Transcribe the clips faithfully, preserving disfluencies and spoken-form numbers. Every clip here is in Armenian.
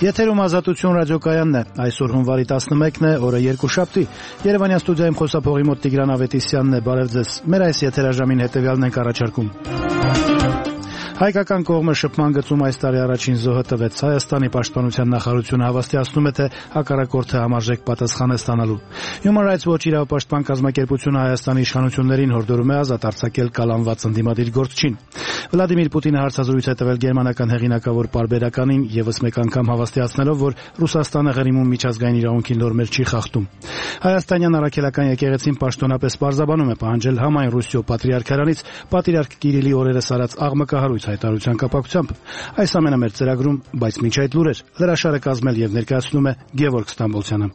Եթերում Ազատություն ռադիոկայանն է, այսօր հունվարի տասնմեկն է, օրը երկուշաբթի, Երևանյան ստուդիայում խոսափողի մոտ Տիգրան Ավետիսյանն է, բարև ձեզ, մեր այս եթերաժամին հետևյալն ենք առաջարկում. Հայկական կողմը շփման գծում այս տարի առաջին զոհը տվեց. Հայաստանի պաշտպանության նախարարությունը հավաստիացնում է, թե հակառակորդը համարժեք պատասխան է ստանալու. Human Rights Watch իրավապաշտպան կազմակերպությունը Հայաստանի իշխանություններին հորդորում է ազատ արձակել կալանված ընդդիմադիր գործչին. Վլադիմիր Պուտինը հարցազրույց է տվել գերմանական հեղինակավոր պարբերականին, ևս մեկ անգամ հավաստիացնելով, որ Ռուսաստանը Ղրիմում միջազգային իրավունքի նորմեր չի խախտում. Հայաստանյան առաքելական եկեղեցին պաշտոնապես պարզաբանում է պահանջել համայն Ռուսիո պատրիարքարանից պատրիարք Կիրիլի օրերս արած աղմկահարույց հայտարարության կապակցությամբ. Այս ամենը մեր ծրագրում, բայց մինչ այդ լուրեր, հրաշարը կազմել եւ ներկայացնում է Գևորգ Ստամբոլցյանը.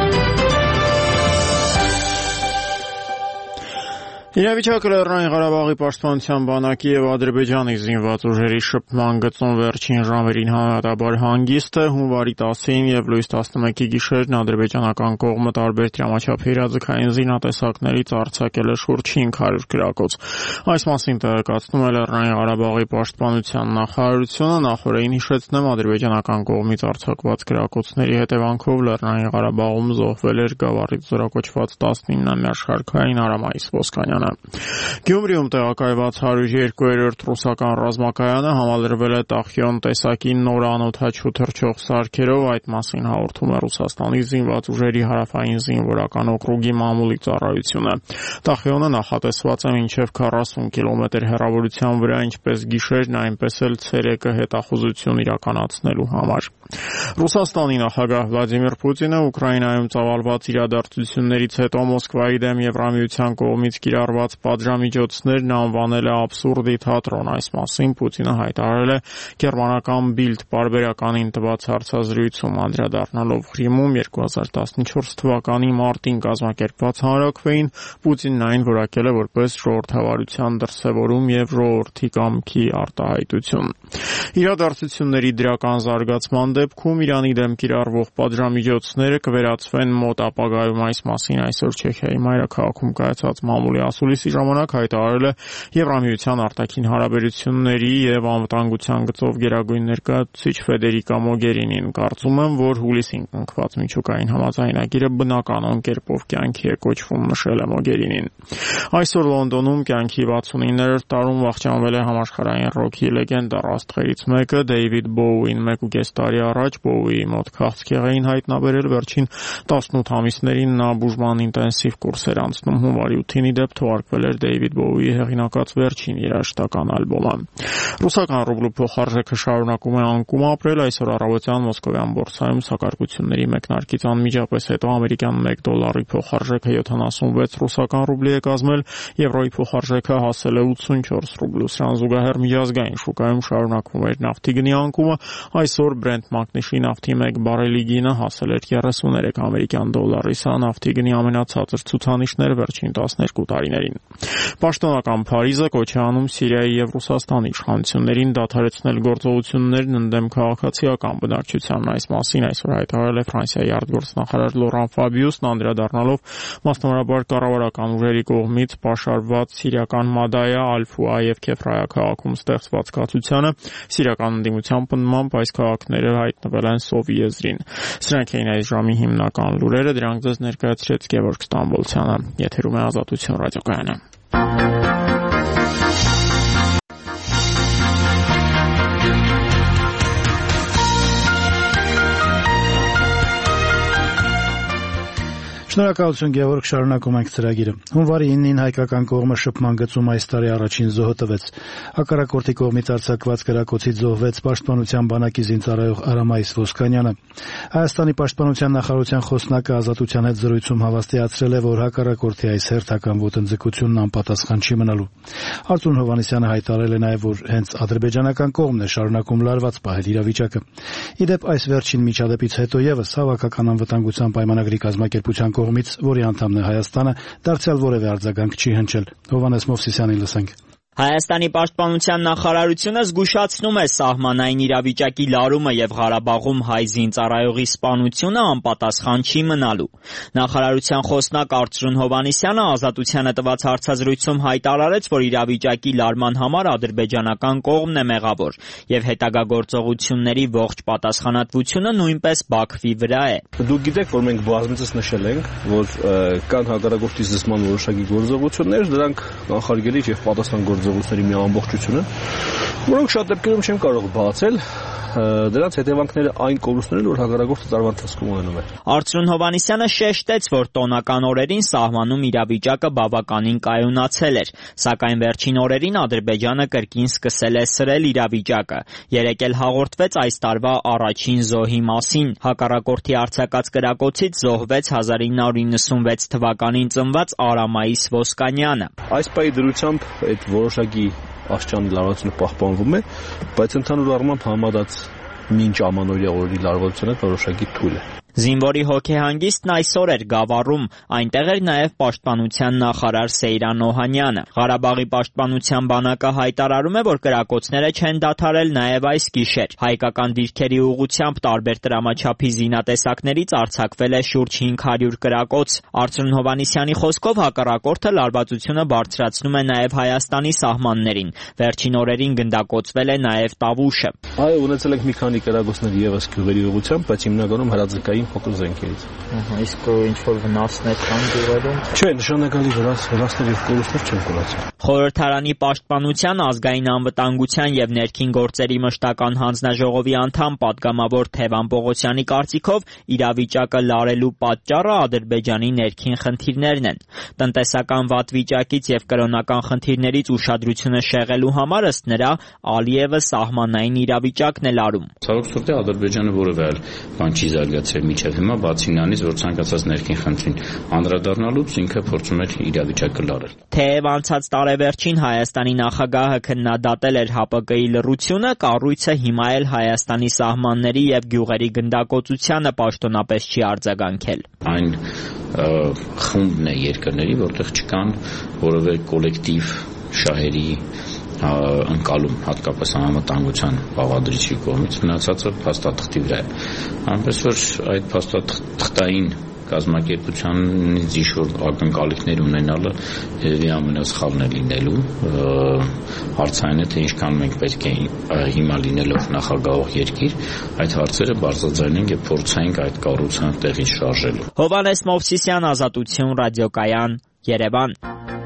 Իրավիճակը Լեռնային Ղարաբաղի պաշտպանության բանակի եւ Ադրբեջանի զինված ուժերի շփման գծում վերջին ժամերին համեմատաբար հանգիստ է. Հունվարի տասին եւ լույս տասնմեկի գիշերն ադրբեջանական կողմը տարբեր դրամաչափի իրազեկային զինատեսակներից արձակել է շուրջ հինգ հարյուր գրակոց. Այս մասին տեղեկացնում է Լեռնային Ղարաբաղի պաշտպանության նախարարությունը. Նախորդին հիշեցնեմ, ադրբեջանական կողմից արձակված գրակոծների հետևանքով Լեռնային Ղարաբաղում զոհվել էր Գավառից զորակոչված տասնինամյա աշխարհային Արամայիս Ոսկանյանը. Գյումրիում տեղակայված հարյուր երկու ռուսական ռազմակայանը համալրվել է Տախիոն տեսակի նոր անօդաչու թռչող սարքերով. Այդ մասին հաղորդում է Ռուսաստանի զինված ուժերի հարավային զինվորական օկրուգի մամուլի ծառայությունը. Տախիոնը նախատեսված է մինչև քառասուն կիլոմետր հեռավորության վրա, ինչպես գիշերն, այնպես էլ ցերեկը հետախուզություն իրականացնելու համար. Ռուսաստանի նախագահ Վլադիմիր Պուտինը Ուկրաինայում ծավալված իրադարձություններից հետո Մոսկվայի դեմ Եվրամիության կողմից կիրառված պատժամիջոցներն անվանել է աբսուրդի թատրոն. Այս մասին Պուտինը հայտարարել է գերմանական Bild պարբերականին տված հարցազրույցում. անդրադառնալով Ղրիմում երկու հազար տասնչորս թվականի մարտին կազմակերպված հանրաքվեին, Պուտինն այն որակել է որպես ժողովրդավարության դրսևորում եւ ժողովրդի կամքի արտահայտություն. Իրադարձությունների դրական զարգացման դեպքում Իրանի դեմ կիրառվող պատժամիջոցները կվերածվեն մոտ ապագայում. Այս մասին այսօր Չեխիայի մայրաքաղաքում կայացած մամուլի ասուլիսի ժամանակ հայտարարել է Եվրամիության արտաքին հարաբերությունների եւ անվտանգության գծով գերագույն ներկայացուցիչ Ֆեդերիկա Մոգերինին. Կարծում եմ, որ հուլիսին կնքված միջուկային համաձայնագիրը բնականon կերպով կյանքի է կոչվում, նշել է Մոգերինին. Այսօր Լոնդոնում կյանքի վաթսունիններորդ տարում վախճանվել է համաշխարհային ռոքի լեգենդար աստղերից մեկը Դեյվիդ Բոուին. մեկ ու կես տարի առաջ Բոուիի մոտ քաղցկեղ էին հայտնաբերել. Վերջին տասնութ ամիսներին նա բուժման ինտենսիվ կուրս էր անցնում. Հունվարի ութին ի դեպ թողարկվել էր Դեյվիդ Բոուիի հեղինակած վերջին երաժշտական ալբոմը. Ռուսական ռուբլու փոխարժեքը շարունակում է անկում ապրել. Այսօր առավոտյան Մոսկովյան բորսայում սակարկությունների մեկնարկից անմիջապես հետո ամերիկյան մեկ դոլարի փոխարժեքը յոթանասունվեց ռուսական ռուբլի է կազմել, եվրոյի փոխարժեքը հասել է ութսունչորս ռուբլու. Սրան զուգահեռ միջազգային շուկայում շարունակվում էր նավթի գնի անկումը. Այսօր Brent մակնիշի նավթի մեկ բարելի գինը հասել էր երեսուներեք ամերիկյան դոլարի. Սա նավթի գնի ամենացածր ցուցանիշն էր վերջին տասներկու տարիներին. Պաշտոնական Փարիզը կոչ է անում Սիրիայի եւ Ռուսաստանի իշխանություններին դադարեցնել գործողություններն ընդդեմ քաղաքացիական բնակչությանն. Այս մասին այսօր հայտարարել է Ֆրանսիայի արտգործնախարար Լորան Ֆաբիուսն, անդրադառնալով մասնավորաբար կառավարական ուժերի կողմից պաշարված սիրիական Մադայա, Ալ-Ֆուա եւ Քեֆրայա քաղաքում ստեղծված կացությանը. Սիրիական ընդդիմության պնդմամբ այս քաղաքները հայտնվել են Սովի եզրին. Սրանք էին այս ժամի հիմնական լուրերը, դրանք ձեզ ներկայացրեց Գևորգ Ստամբոլցյանը. Եթերում է Ազատություն ռադիոկայանը. Շնորհակալություն Գևորգ, շարունակում ենք ծրագիրը. Հունվարի իննին հայկական կողմը շփման գծում այս տարի առաջին զոհը տվեց. Հակառակորդի կողմից արձակված գրակոծից զոհվեց պաշտպանության բանակի զինծառայող Արամայիս Ոսկանյանը. Հայաստանի պաշտպանության նախարարության խոսնակը Ազատության հետ զրույցում հավաստիացրել է, որ հակառակորդի այս հերթական ոտնձգությունն անպատասխան չի մնալու. Արծուն Հովհաննիսյանը հայտարարել է նաև, որ հենց ադրբեջանական կողմն է շարունակում լարված պահել իրավիճակը. Ի դեպ, այս վերջին միջադեպից հետո եւս Հավաքական անվտանգության պայմանագրի կազմակերպության կողմից, որի անդամն է Հայաստանը, դարձյալ որևէ արձագանք չի հնչել. Հովհաննես Մովսիսյանին լսենք. Հայաստանի պաշտպանության նախարարությունը զգուշացնում է սահմանային իրավիճակի լարումը եւ Ղարաբաղում հայ զինծառայողի սպանությունը անպատասխան չի մնալու։ Նախարարության խոսնակ Արծրուն Հովհաննիսյանը Ազատությանը տված հարցազրույցում հայտարարեց, որ իրավիճակի լարման համար ադրբեջանական կողմն է մեղավոր եւ հետագա գործողությունների ողջ պատասխանատվությունը նույնպես Բաքվի վրա է։ Դուք գիտեք, որ մենք բազմիցս նշել ենք, որ կան հակառակորդի զսպման որոշակի գործողություններ, դրանք կանխարգելիչ եւ պատասխան գործողությունների մի ամբողջություն են, որոնք շատ դեպքերում չեն կարող բացել դրանց հետևանքները այն կորուստներն, որ հակառակորդը տարվա ընթացքում ունենում է։ Արծրուն Հովհաննիսյանը շեշտեց, որ տոնական օրերին սահմանում իրավիճակը բավականին կայունացել էր, սակայն վերջին օրերին Ադրբեջանը կրկին սկսել է սրել իրավիճակը։ Երեկ էլ հաղորդվեց այս տարվա առաջին զոհի մասին։ Հակառակորդի արձակած կրակոցից զոհվեց հազար ինը հարյուր իննսունվեց թվականին ծնված Արամայիս Ոսկանյանը։ Այս պահի դրությամբ այդ որոշակի աստիճանի լարվածությունը պահպանվում է, բայց ընդհանուր առմամբ համարած մինչ ամանորյա օրերի լարվածությունը որոշակի թույլ է։ Զինվորի հոգեհանգիստն այսօր էր Գավառում, այնտեղ էր նաև պաշտպանության նախարար Սեյրան Օհանյանը։ Ղարաբաղի պաշտպանության բանակը հայտարարում է, որ կրակոցները չեն դադարել նաև այս գիշեր։ Հայկական դիրքերի ուղղությամբ տարբեր տրամաչափի զինատեսակներից արձակվել է շուրջ հինգ հարյուր կրակոց։ Արծրուն Հովհաննիսյանի խոսքով հակառակորդը լարվածությունը բարձրացնում է նաև Հայաստանի սահմաններին։ Վերջին օրերին գնդակոծվել է նաև Տավուշը։ Այո, ունեցել ենք մի քանի կրակոցներ եւս գյուղերի ուղղությամբ, բայց հիմնականում հրաձգային փոքր զենքերից։ Ահա, իսկ ինչ որ վնասներ կան գյուղերում։ Չէ, նշանակալի վնասներ եւ կորուստներ չեն կորացել։ Խորհրդարանի պաշտպանության, ազգային անվտանգության եւ ներքին գործերի մշտական հանձնաժողովի անդամ պատգամավոր Թևան Պողոսյանի կարծիքով իրավիճակը լարելու պատճառը Ադրբեջանի ներքին խնդիրներն են։ Տնտեսական վատ վիճակից եւ կրոնական խնդիրներից ուշադրությունը շեղելու համար ըստ նրա Ալիևը սահմանային իրավիճակն է լարում։ Ցավոք սրտի Ադրբեջանը որևէ այլ բան չի զարգացրել միջև հիմա, բացի նրանից, որ ցանկացած ներքին խնդրին անդրադառնալուց ինքը փորձում էր իրավիճակը լարել։ Թեև անցած տարեվերջին Հայաստանի նախագահը քննադատել էր ՀԱՊԿ-ի լռությունը, կառույցը հիմա էլ Հայաստանի սահմանների եւ գյուղերի գնդակոծությանը պաշտոնապես չի արձագանքել։ Այն խումբն է երկրների, որտեղ չկան որևէ կոլեկտիվ շահերի ընկալում, հատկապես անվտանգության բաղադրիչի կողմից, մնացածը փաստաթղթի վրա է։ Այնպես որ այդ փաստաթղթային կազմակերպությանից ինչ-որ ակնկալիքներ ունենալը երևի ամենասխալն է լինելու։ Հարցը այն է, թե ինչքան մենք պետք է հիմա լինելով նախագահող երկիր այդ հարցերը բարձրաձայնենք եւ փորձենք այդ կառույցը տեղից շարժելու։ Հովհաննես Մովսիսյան, Ազատություն, ռադիոկայան, Երևան։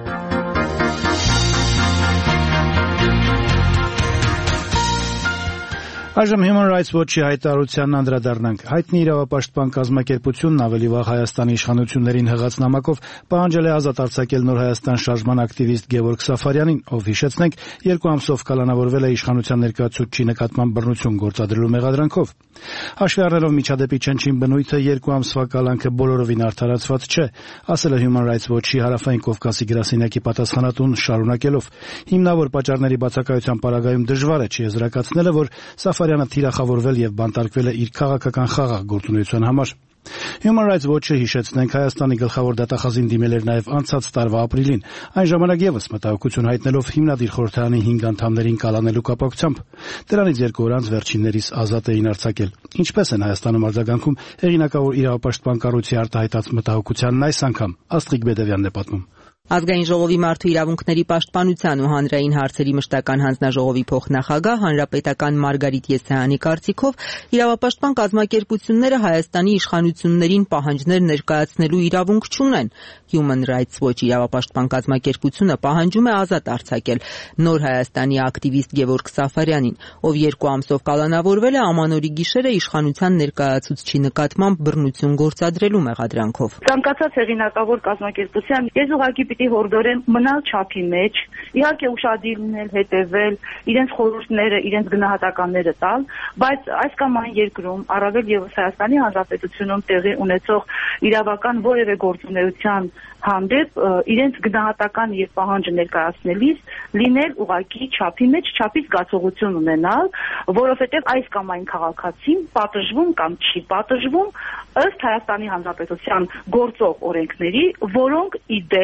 Այժմ Human Rights Watch-ի հայտարարությանն անդրադառնանք։ Հայտնի իրավապաշտպան կազմակերպությունն ավելի վաղ Հայաստանի իշխանություններին հղած նամակով պահանջել է ազատ արձակել Նոր Հայաստան շարժման ակտիվիստ Գևորգ Սաֆարյանին, ով հիշեցնենք երկու ամսով կալանավորվել է իշխանության ներկայացուցչի նկատմամբ բռնություն գործադրելու մեղադրանքով։ Հաշվի առնելով միջադեպի չնչին բնույթը, երկու ամսվա կալանքը բոլորովին արդարացված չէ, ասել է Human Rights Watch-ի Հարավային Կովկասի գրասենյակի պատասխանատուն, շարունակելով. Հիմնավոր պատճառների բացակայության պարագայում դժվար է չեզրակացնելը, որ Սաֆարյանը թիրախավորվել եւ բանտարկվել է իր քաղաքական խաղաղ գործունեության համար։ Human Rights Watch-ը հիշեցնենք Հայաստանի գլխավոր դատախազին դիմել էր նաև անցած տարվա ապրիլին, այն ժամանակ եւս մտահոգություն հայտնելով հիմնադիր խորհրդարանի հինգ անդամներին կալանելու կապակցությամբ։ Դրանից երկու օր անց վերջիններիս ազատ էին արձակել։ Ինչպես են Հայաստանում արձագանքում հեղինակավոր իրավապաշտպան կառույցի արտահայտած մտահոգությանն այս անգամ։ Աստղիկ Բեդևյանն է պատմում։ Ազգային ժողովի մարդու իրավունքների պաշտպանության ու հանրային հարցերի մշտական հանձնաժողովի փոխնախագահ հանրապետական Մարգարիտ Եսայանի կարծիքով իրավապաշտպան կազմակերպությունները Հայաստանի իշխանություններին պահանջներ ներկայացնելու իրավունք չունեն։ Human Rights Watch իրավապաշտպան կազմակերպությունը պահանջում է ազատ արձակել Նոր Հայաստանի ակտիվիստ Գևորգ Սաֆարյանին, ով երկու ամսով կալանավորվել է ամանորի գիշերը իշխանության ներկայացուցչի նկատմամբ բռնություն գործադրելու մեղադրանքով։ Ցանկացած հեղինակավոր կազմակերպության ես ուղղակի պիտի հորդորեմ մնալ չափի մեջ, իհարկե ուշադիր լինել, հետևել, իրենց խորհուրդները, իրենց գնահատականները տալ, բայց այս կամ այն երկրում, առավել եւս Հայաստանի Հանրապետությունում տեղի ունեցող իրավական որևէ գործունեության հանդեպ իրենց գնահատական եւ պահանջը ներկայացնելիս լինել ուղղակի չափի մեջ, չափի զգացողություն ունենալ, որովհետեւ այս կամ այն քաղաքացին պատժվում կամ չի պատժվում ըստ Հայաստանի Հանրապետության գործող օրենքների, որոնք ի դեպ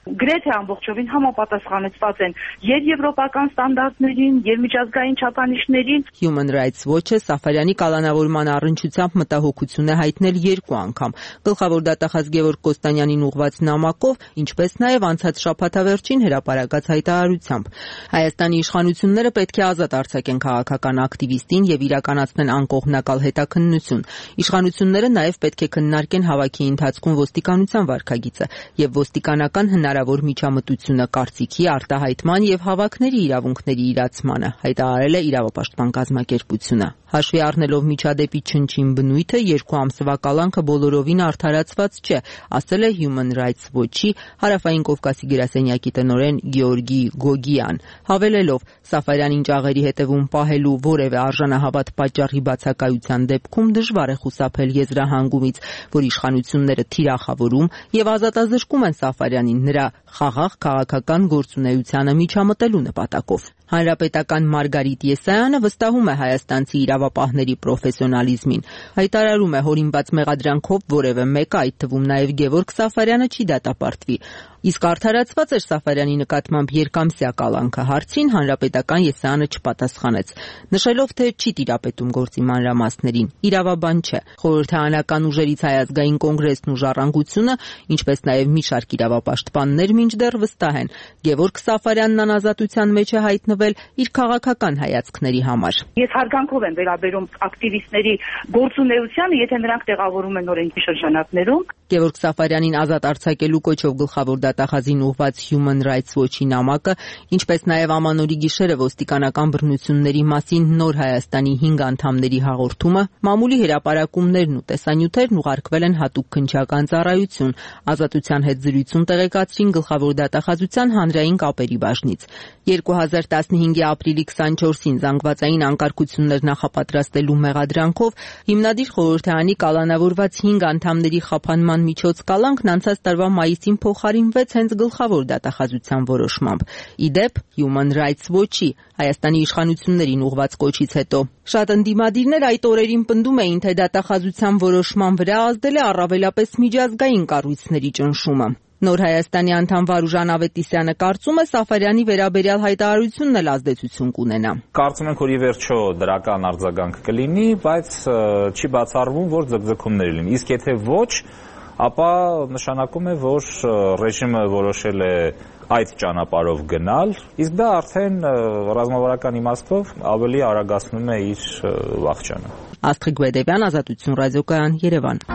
գրեթե ամբողջովին համապատասխանեցված են եւ եվրոպական ստանդարտներին, եւ միջազգային չափանիշներին։ Human Rights Watch-ը Սաֆարյանի կալանավորման առնչությամբ մտահոգություն է հայտնել երկու անգամ։ Գլխավոր դատախազ Գևորգ Կոստանյանին ուղղված նամակով, ինչպես նաեւ անցած շաբաթավերջին հրապարակած հայտարարությամբ։ Հայաստանի իշխանությունները պետք է ազատ արձակեն քաղաքական ակտիվիստին եւ իրականացնեն անկողմնակալ հետաքննություն։ Իշխանությունները նաեւ պետք է քննարկեն հավաքի ընթացքում ոստիկանության վարքագիծը եւ ոստիկանական հնարավոր միջամտությունը կարծիքի արտահայտման եւ հավաքների իրավունքների իրացմանը, հայտարարել է իրավապաշտպան կազմակերպությունը։ Հաշվի առնելով միջադեպի չնչին բնույթը, երկու ամսվա կալանքը բոլորովին արդարացված չէ, ասել է Human Rights Watch-ի Հարավային Կովկասի գրասենյակի տնօրեն Գեորգի Գոգիան, հավելելով Սաֆարյանին ճաղերի հետևում պահելու որևէ արժանահավատ պատճառի բացակայության դեպքում դժվար է խուսափել եզրահանգումից, որ իշխանությունները թիրախավորում եւ ազատազրկում են Սաֆարյանին նրա խաղաղ քաղաքական գործունեությանը միջամտելու նպատակով։ Հանրապետական Մարգարիտ Եսայանը վստահում է հայաստանցի իրավապահների պրոֆեսիոնալիզմին։ Հայտարարում է, հորինված մեղադրանքով որևէ մեկը, այդ թվում նաև Գևորգ Սաֆարյանը, չի դատապարտվի։ Իսկ արդարացված էր Սաֆարյանի նկատմամբ երկամսյա կալանքը հարցին Հանրապետական Եսայանը չպատասխանեց, նշելով, թե չի տիրապետում գործի մանրամասներին։ Իրավաբան չէ։ Խորհրդարանական ուժերից Հայազգային կոնգրեսն ու Ժառանգությունը, ինչպես նաև մի շարք իրավապաշտպաններ մինչդեռ վստահ են, Գևորգ Սաֆարյանն անազատության մեջ է հայտնվել իր քաղաքական հայացքների համար։ Ես հարգանքով եմ վերաբերում ակտիվիստների գործունեությանը, եթե նրանք տեղավորում են օրենքի շրջանակներում։ Գևորգ Սաֆարյանին ազատ արձակելու կոչով գլխավոր դատախազին ուղղված Human Rights Watch-ի նամակը, ինչպես նաև Ամանորի գիշերը ոստիկանական բռնությունների մասին Նոր Հայաստանի հինգ անդամների հաղորդումը, մամուլի հրապարակումներն ու տեսանյութերն ուղարկվել են հատուկ քննչական ծառայություն, Ազատության հետ զրույցում տեղեկացրին գլխավոր դատախազության հանրային կապերի բաժնից։ երկու հազար տասնհինգի ապրիլի քսանչորսին զանգվածային անկարգություններ նախապատրաստելու մեղադրանքով հիմնադիր խորհրդարանի կալանավորված հինգ անդամների խափանման միջոց կալանքն անցած տարվա մայիսին փոխարինվեց հենց գլխավոր դատախազության որոշմամբ։ Ի դեպ, Human Rights Watch-ի Հայաստանի իշխանություններին ուղղված կոչից հետո շատ ընդդիմադիրներ այդ օրերին պնդում էին, թե դատախազության որոշման վրա ազդել է առավելապես միջազգային կառույցների ճնշումը։ Նոր Հայաստանի անդամ Վարուժան Ավետիսյանը կարծում է, Սաֆարյանի վերաբերյալ հայտարարությունն էլ ազդեցություն կունենա։ Կարծում ենք, որ ի վերջո դրական արձագանք կլինի, բայց չի բացառվում, որ ձգձգումներ լինի։ Իսկ եթե ոչ, ապա նշանակում է, որ ռեժիմը որոշել է այդ ճանապարհով գնալ, իսկ դա արդեն ռազմավարական իմաստով ավելի արագացնում է իր վախճանը։ Աստղիկ Բեդևյան, Ազատություն ռադիոկայան, Երևան։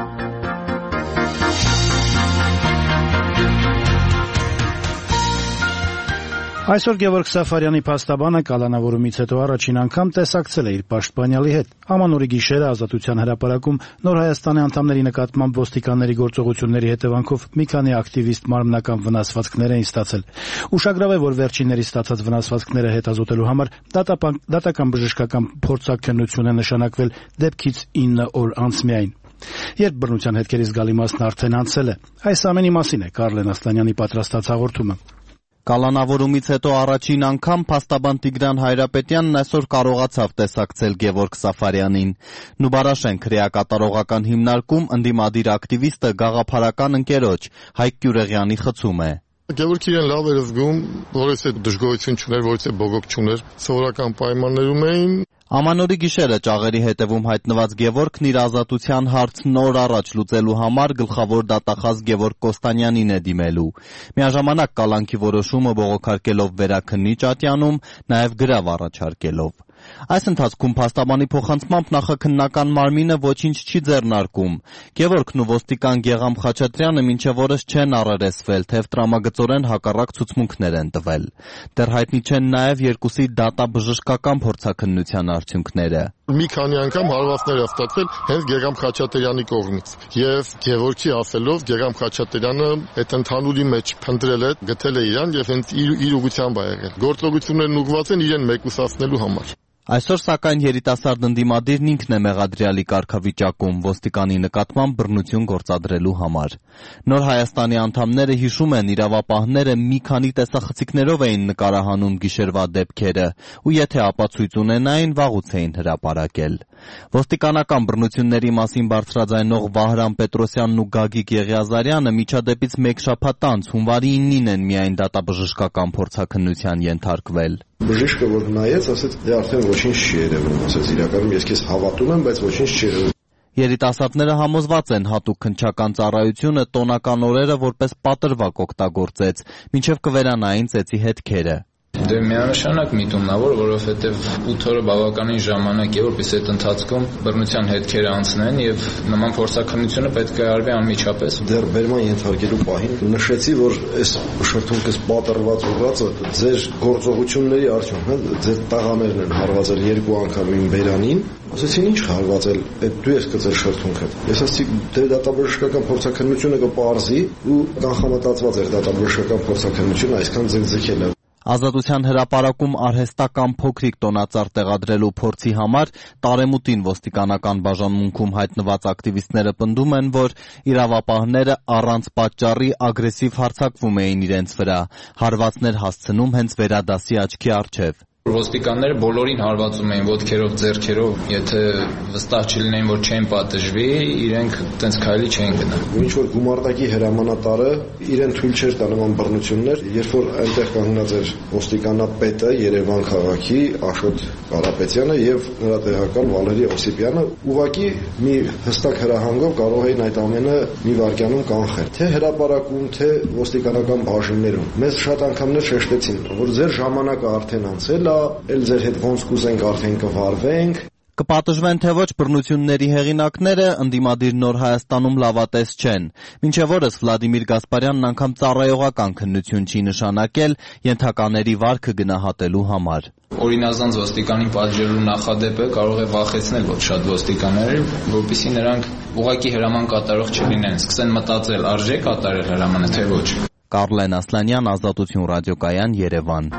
Այսօր Գևորգ Սաֆարյանի փաստաբանը կալանավորումից հետո առաջին անգամ տեսակցել է իր պաշտպանյալի հետ։ Ամանորի գիշերը Ազատության հրապարակում Նոր Հայաստանի անդամների նկատմամբ ոստիկանների գործողությունների հետևանքով մի քանի ակտիվիստ մարմնական վնասվածքներ էին ստացել։ Ուշագրավ է, որ վերջինների ստացած վնասվածքները հետազոտելու համար դատական բժշկական փորձաքննություն է նշանակվել դեպքից ինը օր անց միայն։ Երբ բռնության հետքերի զգալի մասն արդեն անցել է։ Այս ամենի մասին է Կարլեն Ասլանյանի պատրաստած հաղորդումը։ Կալանավորումից հետո առաջին անգամ փաստաբան Տիգրան Հայրապետյանն այսօր կարողացավ տեսակցել Գևորգ Սաֆարյանին։ Նուբարաշեն քրեակատարողական հիմնարկում ընդդիմադիր ակտիվիստը գաղափարական ընկերոջ Հայկ Գյուրեղյանի խցում է։ Գևորգ իրեն լավ էր զգում, որից է դժգոհություն չուներ, որից է բողոք չուներ, սովորական պայմաններում էին։ Ամանորի գիշերը ճաղերի հետևում հայտնված Գևորգն իր ազատության հարցն օր առաջ լուծելու համար գլխավոր դատախազ Գևորգ Կոստանյանին է դիմելու։ Միաժամանակ կալանքի որոշումը բողոքարկելով վերաքննիչ ատյանում, նաև գրավ առաջարկելով։ Այս ընթացքում փաստաբանի փոխանցմամբ նախաքննական մարմինը ոչինչ չի ձեռնարկում։ Գևորգն ու ոստիկան Գեգամ Խաչատրյանը մինչև օրս չեն առերեսվել, թեև տրամագծորեն հակառակ ցուցմունքներ են տվել։ Դեռ հայտնի չեն նաև երկուսի դատաբժշկական փորձաքննության արդյունքները։ Մի քանի անգամ հարվածներ է ստացվել հենց Գեգամ Խաչատրյանի կողմից։ Եվ Գևորգի ասելով Գեգամ Խաչատրյանը այդ ընդհանուրի մեջ փնտրել է, գտել է իրան եւ հենց իր իր ուղղությամբ ա եղել։ Գործողություններն ուղղված են իրեն մեկուսացնելու համար։ Այսօր սակայն երիտասարդ ընդդիմադիրն ինքն է մեղադրյալի կարգավիճակում ոստիկանի նկատմամբ բռնություն գործադրելու համար։ Նոր Հայաստանի անդամները հիշում են, իրավապահները մի քանի տեսախցիկներով էին նկարահանում գիշերվա դեպքերը ու եթե ապացույց ունենային, վաղուց էին հրապարակել։ Ոստիկանական բռնությունների մասին բարձրաձայնող Վահրամ Պետրոսյանն ու Գագիկ Եղիազարյանը միջադեպից մեկ շաբաթ անց հունվարի ինին են միայն դատաբժշկական փորձաքննության ենթարկվել։ Բժիշկը որ նայեց, ասեց, դե արդեն ոչինչ չի երևում, ասեց, իրականում ես քեզ հավատում եմ, բայց ոչինչ չի երևում։ Երիտասարդները համոզված են հատուկ քննչական ծառայությունը տոնական օրերը որպես պատրվակ օգտագործեց, մինչև կվերանային ծեծի հետքերը։ Դե միանշանակ միտումնավոր, որովհետև ութ օրը բավականին ժամանակ է, որպես այդ ընթացքում բռնության հետքերը անցնեն եւ նման փորձաքննությունը պետք է արվի անմիջապես։ Դեռ բերման ենթարկելու պահին նշեցի, որ այս շրթունքս պատրված ուղղածը ձեր գործողությունների արդյունք է, ձեր տաղաներն են հարվածել երկու անգամ իմ բերանին։ Ասեցին ինչ հարվածել, այդ դու ես գծել շրթունքը։ Ես ասացի, դե դատաբժշկական փորձաքննությունը կպարզի ու կանխամտածված էր դատաբժշկական փորձաքննությունը այսքան ձգձգել է։ Ազատության հրապարակում արհեստական փոքրիկ տոնածառ տեղադրելու փորձի համար Տարեմուտին ոստիկանական բաժանմունքում հայտնված ակտիվիստները պնդում են, որ իրավապահները առանց պատճառի ագրեսիվ հարձակվում էին իրենց վրա, հարվածներ հասցնում հենց վերադասի աչքի առջև։ Ոստիկանները բոլորին հարվածում էին ոտքերով, ձեռքերով, եթե վստահ չլինեին, որ չեն պատժվի, իրենք տենց քայլի չեն գնա։ Ինչ որ գումարտակի հրամանատարը իրեն թույլ չէր տա նման բռնություններ, երբ որ այնտեղ կանգնած էր ոստիկանապետը Երևան քաղաքի Աշոտ Կարապետյանը եւ նրա տեղակալ Վալերի Օսիպյանը, ուղղակի մի հստակ հրահանգով կարող էին այդ ամենը մի վայրկյանում կանխել։ Թե հրապարակում, թե ոստիկանական բաժիններում։ Մեզ շատ անգամներ շեշտեցին, որ ձեր ժամանակը արդեն անցել է, էլ ձեր հետ ոնց կուզենք արդեն կվարվենք։ Կպատժվեն թե ոչ բռնությունների հեղինակները ընդդիմադիր Նոր Հայաստանում լավատես չեն։ Մինչև օրս Վլադիմիր Գասպարյանն անգամ ծառայողական քննություն չի նշանակել ենթակաների վարքը գնահատելու համար։ Օրինազանց ոստիկանին պատժելու նախադեպը կարող է վախեցնել ոչ շատ ոստիկաններ, որպեսզի նրանք ուղղակի հրաման կատարող չլինեն, սկսեն մտածել արժե կատարել հրամանը թե ոչ։ Կարլեն Ասլանյան, Ազատություն ռադիոկայան, Երևան։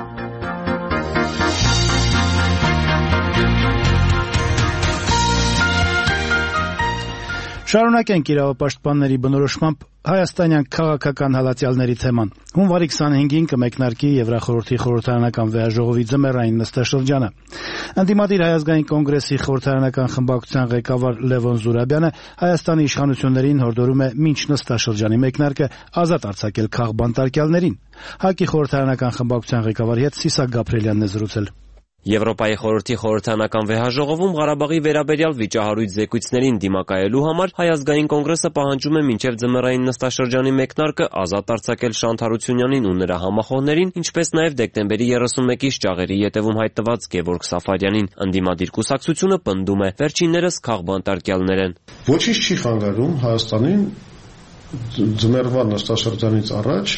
Շարունակենք իրավապաշտպանների բնորոշմամբ հայաստանյան քաղաքական հալածյալների թեման։ Հունվարի քսանհինգին կմեկնարկի Եվրախորհրդի խորհրդարանական վեհաժողովի ձմեռային նստաշրջանը։ Ընդդիմադիր Հայ ազգային կոնգրեսի խորհրդարանական խմբակցության ղեկավար Լևոն Զուրաբյանը Հայաստանի իշխանություններին հորդորում է մինչ նստաշրջանի մեկնարկը ազատ արձակել քաղբանտարկյալներին։ ՀԱԿ-ի խորհրդարանական խմբակցության ղեկավարի հետ Սիսակ Գաբրելյանն է զրուցել։ Եվրոպայի խորհրդի խորհրդարանական վեհաժողովում Ղարաբաղի վերաբերյալ վիճահարույց զեկույցներին դիմակայելու համար Հայ ազգային կոնգրեսը պահանջում է մինչև ձմեռային նստաշրջանի մեկնարկը ազատ արձակել Շանթ Հարությունյանին ու նրա համախոհներին, ինչպես նաև դեկտեմբերի երեսունմեկի շճաղերի ետևում հայտնված Գևորգ Սաֆարյանին։ Ընդդիմադիր կուսակցությունը պնդում է վերջիններս քաղբանտարկյալներ են։ Ոչինչ չի խանգարում Հայաստանին ձմեռվա նստաշրջանից առաջ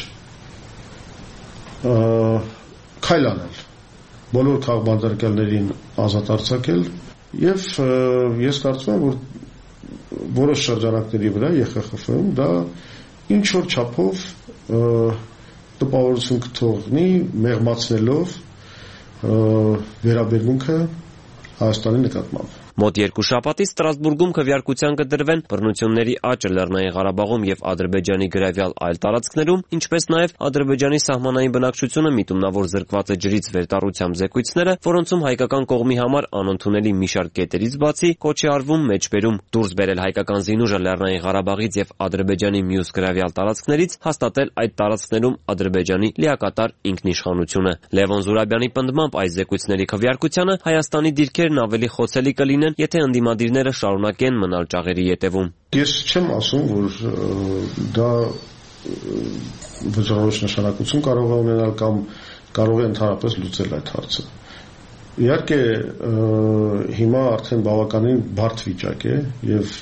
քայլ անել, բոլոր քաղբանտարկյալներին ազատ արձակել եւ ես կարծում եմ, որ որոշ շրջանակների վրա Ե Խ Խ Ֆ-ում դա ինչ որ չափով տպավորություն կթողնի մեղմացնելով վերաբերմունքը Հայաստանի նկատմամբ։ Մոտ երկու շաբաթից Ստրասբուրգում քվեարկության կդրվեն բռնությունների աճը Լեռնային Ղարաբաղում եւ Ադրբեջանի գրավյալ այլ տարածքներում, ինչպես նաեւ Ադրբեջանի սահմանային բնակչությունը միտումնավոր զրկված է ջրից վերտառությամբ զեկույցները, որոնցում հայկական կողմի համար անընդունելի մի շարք կետերից բացի կոչ է արվում մեջբերում դուրս բերել հայկական զինուժը Լեռնային Ղարաբաղից եւ Ադրբեջանի մյուս գրավյալ տարածքներից, հաստատել այդ տարածքներում Ադրբեջանի լիակատար ինքնիշխանությունը։ Լևոն Զուրաբյանի պնդմամբ այս զեկույցների քվեարկությանը Հայաստանի դիրքերն ավելի խոցելի կլինեն, եթե ընդդիմադիրները շարունակեն մնալ ճաղերի ետևում։ Ես չեմ ասում, որ դա վճռորոշ նշանակություն կարող է ունենալ կամ կարող է ընդհանրապես լուծել այդ հարցը։ Իհարկե, հիմա արդեն բավականին բարդ վիճակ է եւ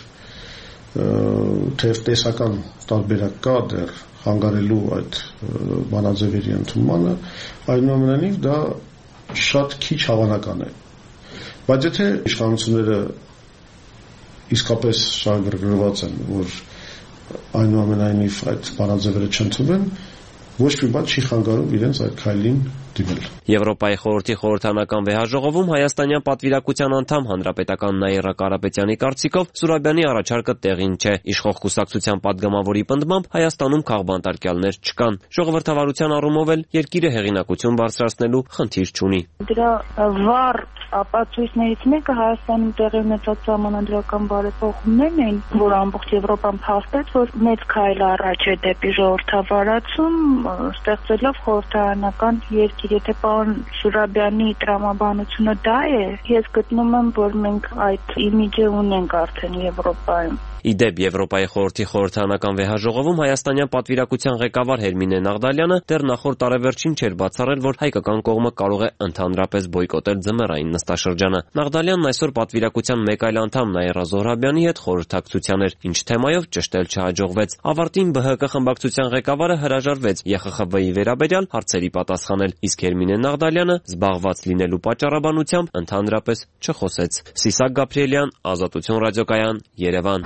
թեև տեսական տարբերակ կա դեռ հանգարելու այդ բանաձևերի ընդունմանը, այնուամենայնիվ դա շատ քիչ հավանական է։ Բայց եթե իշխանությունները իսկապես շահագրգռված են, որ այնուամենայնիվ այդ բանաձևերը չընդունեն, ոչ մի բան չի խանգարում իրենց այդ քայլին դիմել։ Եվրոպայի խորհրդի խորհրդանական վեհաժողովում հայաստանյան պատվիրակության անդամ հանրապետական Նաիրա Կարապետյանի կարծիքով Սուրաբյանի առաջարկը տեղին չէ։ Իշխող կուսակցության падգամավորի պնդմամբ Հայաստանում քաղբանտարկյալներ չկան։ Ժողովրդավարության առումով էլ երկիրը հեղինակություն բարձրացնելու խնդիր չունի։ Դրա վառ ապացույցներից մեկը Հայաստանում տեղի ունեցած սահմանադրական բարեփոխումներն էին, որ ամբողջ Եվրոպան փաստեց, որ մեծ քայլ առաջ է դեպի ժողովրդավարացում, ստեղծելով խորհրդարանական երկիր։ Եթե պարոն Սուրաբյանի տրամաբանությունը դա է, ես գտնում եմ, որ մենք այդ իմիջը ունենք արդեն Եվրոպայում։ Իդեպ Եվրոպայի խորհրդի խորհրդարանական վեհաժողովում հայաստանյան պատվիրակության ղեկավար Հերմինե Նաղդալյանը դեռ նախորդ տարեվերջին չէր բացառել, որ հայկական կողմը կարող է ընդհանրապես բոյկոտել ձմեռային նստաշրջանը։ Նաղդալյանն այսօր պատվիրակության մեկ այլ անդամ Նաիրա Զոհրաբյանի հետ խորհրդակցության էր, ինչ թեմայով ճշտել չհաջողվեց։ Ավարտին Բ Հ Կ խմբակցության ղեկավարը հրաժարվեց Ե Խ Խ V-ի վերաբերյալ հարցերի պատասխանել, իսկ Հերմինե Նաղդալյանը զբաղված լինելու պատճառաբանությամբ ընդհանրապես չխոսեց։ Սիսակ Գաբրիելյան, Ազատություն ռադիոկայան, Երևան։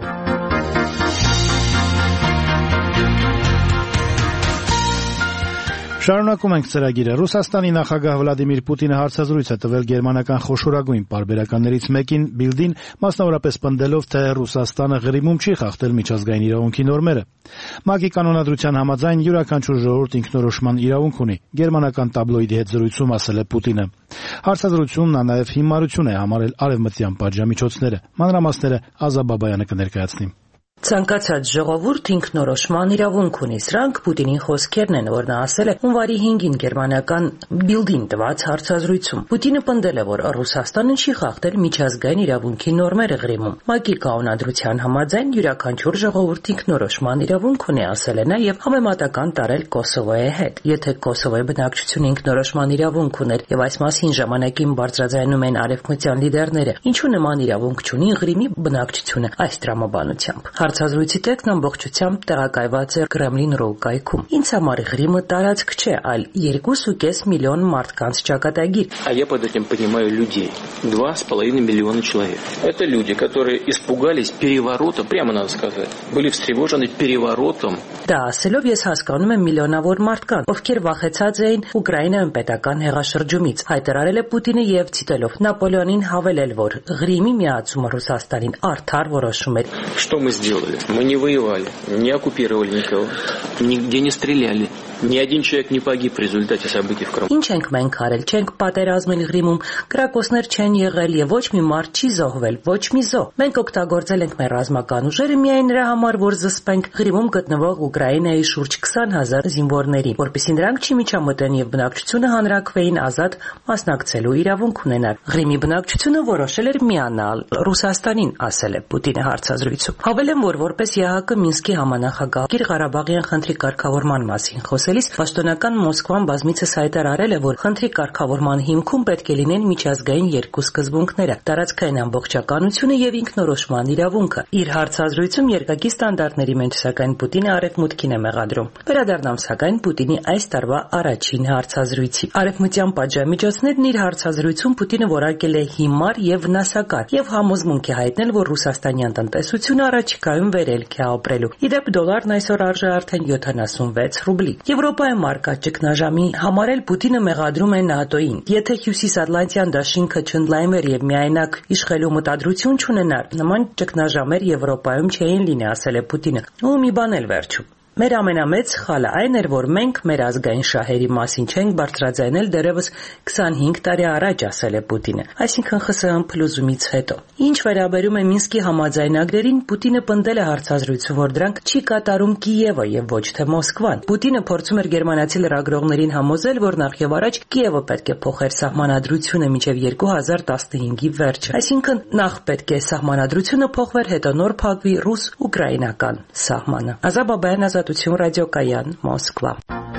Շարունակում ենք ծրագիրը։ Ռուսաստանի նախագահ Վլադիմիր Պուտինը հարցազրույց է տվել գերմանական խոշորագույն պարբերականներից մեկին Բիլդին, մասնավորապես պնդելով, թե Ռուսաստանը Ղրիմում չի խախտել միջազգային իրավունքի նորմերը։ ՄԱԿ-ի կանոնադրության համաձայն յուրաքանչյուր ժողովուրդ ինքնորոշման իրավունք ունի, գերմանական տաբլոիդի հետ զրույցում ասել է Պուտինը։ Հարցազրույցում նա նաև հիմարություն է համարել արևմտյան պատժամիջոցները։ Մանրամասները Ազա Բաբայանը կներկայացնի։ Ցանկացած ժողովուրդ ինքնորոշման իրավունք ունի։ Սրանք Պուտինի խոսքերն են, որ նա ասել է հունվարի հինգին գերմանական Բիլդին տված հարցազրույցում։ Պուտինը պնդել է, որ Ռուսաստանը չի խախտել միջազգային իրավունքի նորմերը Ղրիմում։ ՄԱԿ-ի կանոնադրության համաձայն յուրաքանչյուր ժողովուրդ ինքնորոշման իրավունք ունի, ասել է նա եւ համեմատական տարել Կոսովոյի հետ։ Եթե Կոսովոյի բնակչությունը ինքնորոշման իրավունք ուներ եւ այս մասին ժամանակին բարձրաձայնում են արևմտյան լիդերները, ինչու նման իրավունք չունի Ղրիմի բնակչությունը այս տրամաբանությամբ։ Հարցազրույցի տեքստն ամբողջությամբ տեղակայված է Կրեմլին.ru կայքում։ Ինձ համար Ղրիմը տարածք չէ, այլ երկու и пять միլիոն մարդկանց ճակատագիր։ А я под этим понимаю людей. два с половиной миллиона человек. Это люди, которые испугались переворота, прямо надо сказать. Были встревожены переворотом. Դա ասելով ես հասկանում եմ միլիոնավոր մարդկանց, ովքեր վախեցած էին Ուկրաինայում պետական հեղաշրջումից։ Հայտարարել է Պուտինը եւ ցիտելով Նապոլեոնին հավելել, որ Ղրիմի միացումը Ռուսաստանին արդար որոշում էր։ Что мы сделали? Мы не воевали, не оккупировали никого, нигде не стреляли. Ни один человек не погиб в результате событий в Крыму. Ինչ ենք մենք արել, չենք պատերազմել Ղրիմում, կրակոցներ չեն եղել եւ ոչ մի մարդ չի զոհվել, ոչ մի զոհ։ Մենք օգտագործել ենք մեր ռազմական ուժերը միայն նրա համար, որ զսպենք Ղրիմում գտնվող Ուկրաինայի շուրջ քսան հազար զինվորներին, որպեսզի նրանք չմիջամտեն եւ բնակչությունը հանրաքվեին ազատ մասնակցելու իրավունք ունենար։ Ղրիմի բնակչությունը որոշել էր միանալ Ռուսաստանին, ասել է Պուտինը հարցազրույցում։ Հավելեմ, որ որպես Ե Հ Կ Մինսկի համանախագահ Ղարաբաղյան խնդրի կարգավորման մասին խոսելիս պաշտոնական Մոսկվան բազմիցս հայտարարել է, որ խնդրի կարգավորման հիմքում պետք է լինեն միջազգային երկու սկզբունքները՝ տարածքային ամբողջականությունը եւ ինքնորոշման իրավունքը։ Իր հարցազրույցում երկակի ստանդարտների մեջ սակայն Պուտինը արևմուտքին է մեղադրում։ Վերադառնամ սակայն Պուտինի այս տարվա առաջին հարցազրույցի։ Արևմտյան պատժամիջոցներն իր հարցազրույցում Պուտինը որակել է հիմար եւ վնասակար եւ համոզմունք է հայտնել, որ ռուսաստանյան տնտեսությունը առաջիկայում վերելք է ապրելու։ Իդեպ դոլարն այսօր արժե արդեն յոթանասունվեց ռուբլի։ Եվրոպայում արկա ճգնաժամի համար էլ Պուտինը մեղադրում է ՆԱՏՕ-ին։ Եթե Հյուսիսատլանտյան դաշինքը չընդլայնվեր եւ միայնակ իշխելու մտադրություն չունենար, նման ճգնաժամեր Եվրոպայում չէին լինի, ասել է Պուտինը։ Ու մի բան էլ վերջում։ Մեր ամենամեծ սխալը այն էր, որ մենք մեր ազգային շահերի մասին չենք բարձրաձայնել դեռևս քսանհինգ տարի առաջ, ասել է Պուտինը, այսինքն Խ Ս Հ փլուզումից հետո։ Ինչ վերաբերում է Մինսկի համաձայնագրերին, Պուտինը պնդել է հարցազրույցում, որ դրանք չի կատարում Կիևը եւ ոչ թե Մոսկվան։ Պուտինը փորձում էր գերմանացի լրագրողներին համոզել, որ նախ եւ առաջ Կիևը պետք է փոխեր սահմանադրությունը մինչեւ երկու հազար տասնհինգի վերջը։ Այսինքն նախ պետք է սահմանադրությունը փոխվեր, հետո նոր փակվի ռուս-ուկրաինական սահմանը։ Ազա Բաբայան, Ազատություն ռադիոկայան, Մոսկվա։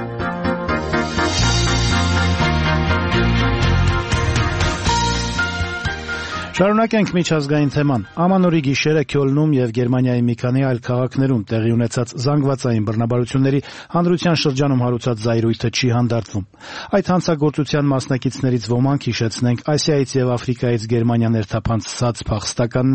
Շարունակենք միջազգային թեման։ Ամանորի գիշերը Քյոլնում եւ Գերմանիայի մի քանի այլ քաղաքներում տեղի ունեցած զանգվածային բռնաբարությունների հանրության շրջանում հարուցած զայրույթը չի հանդարտվում։ Այդ հանցագործության մասնակիցներից ոմանք, հիշեցնենք, Ասիայից եւ Աֆրիկայից Գերմանիա ներթափանցած փախստականներ են։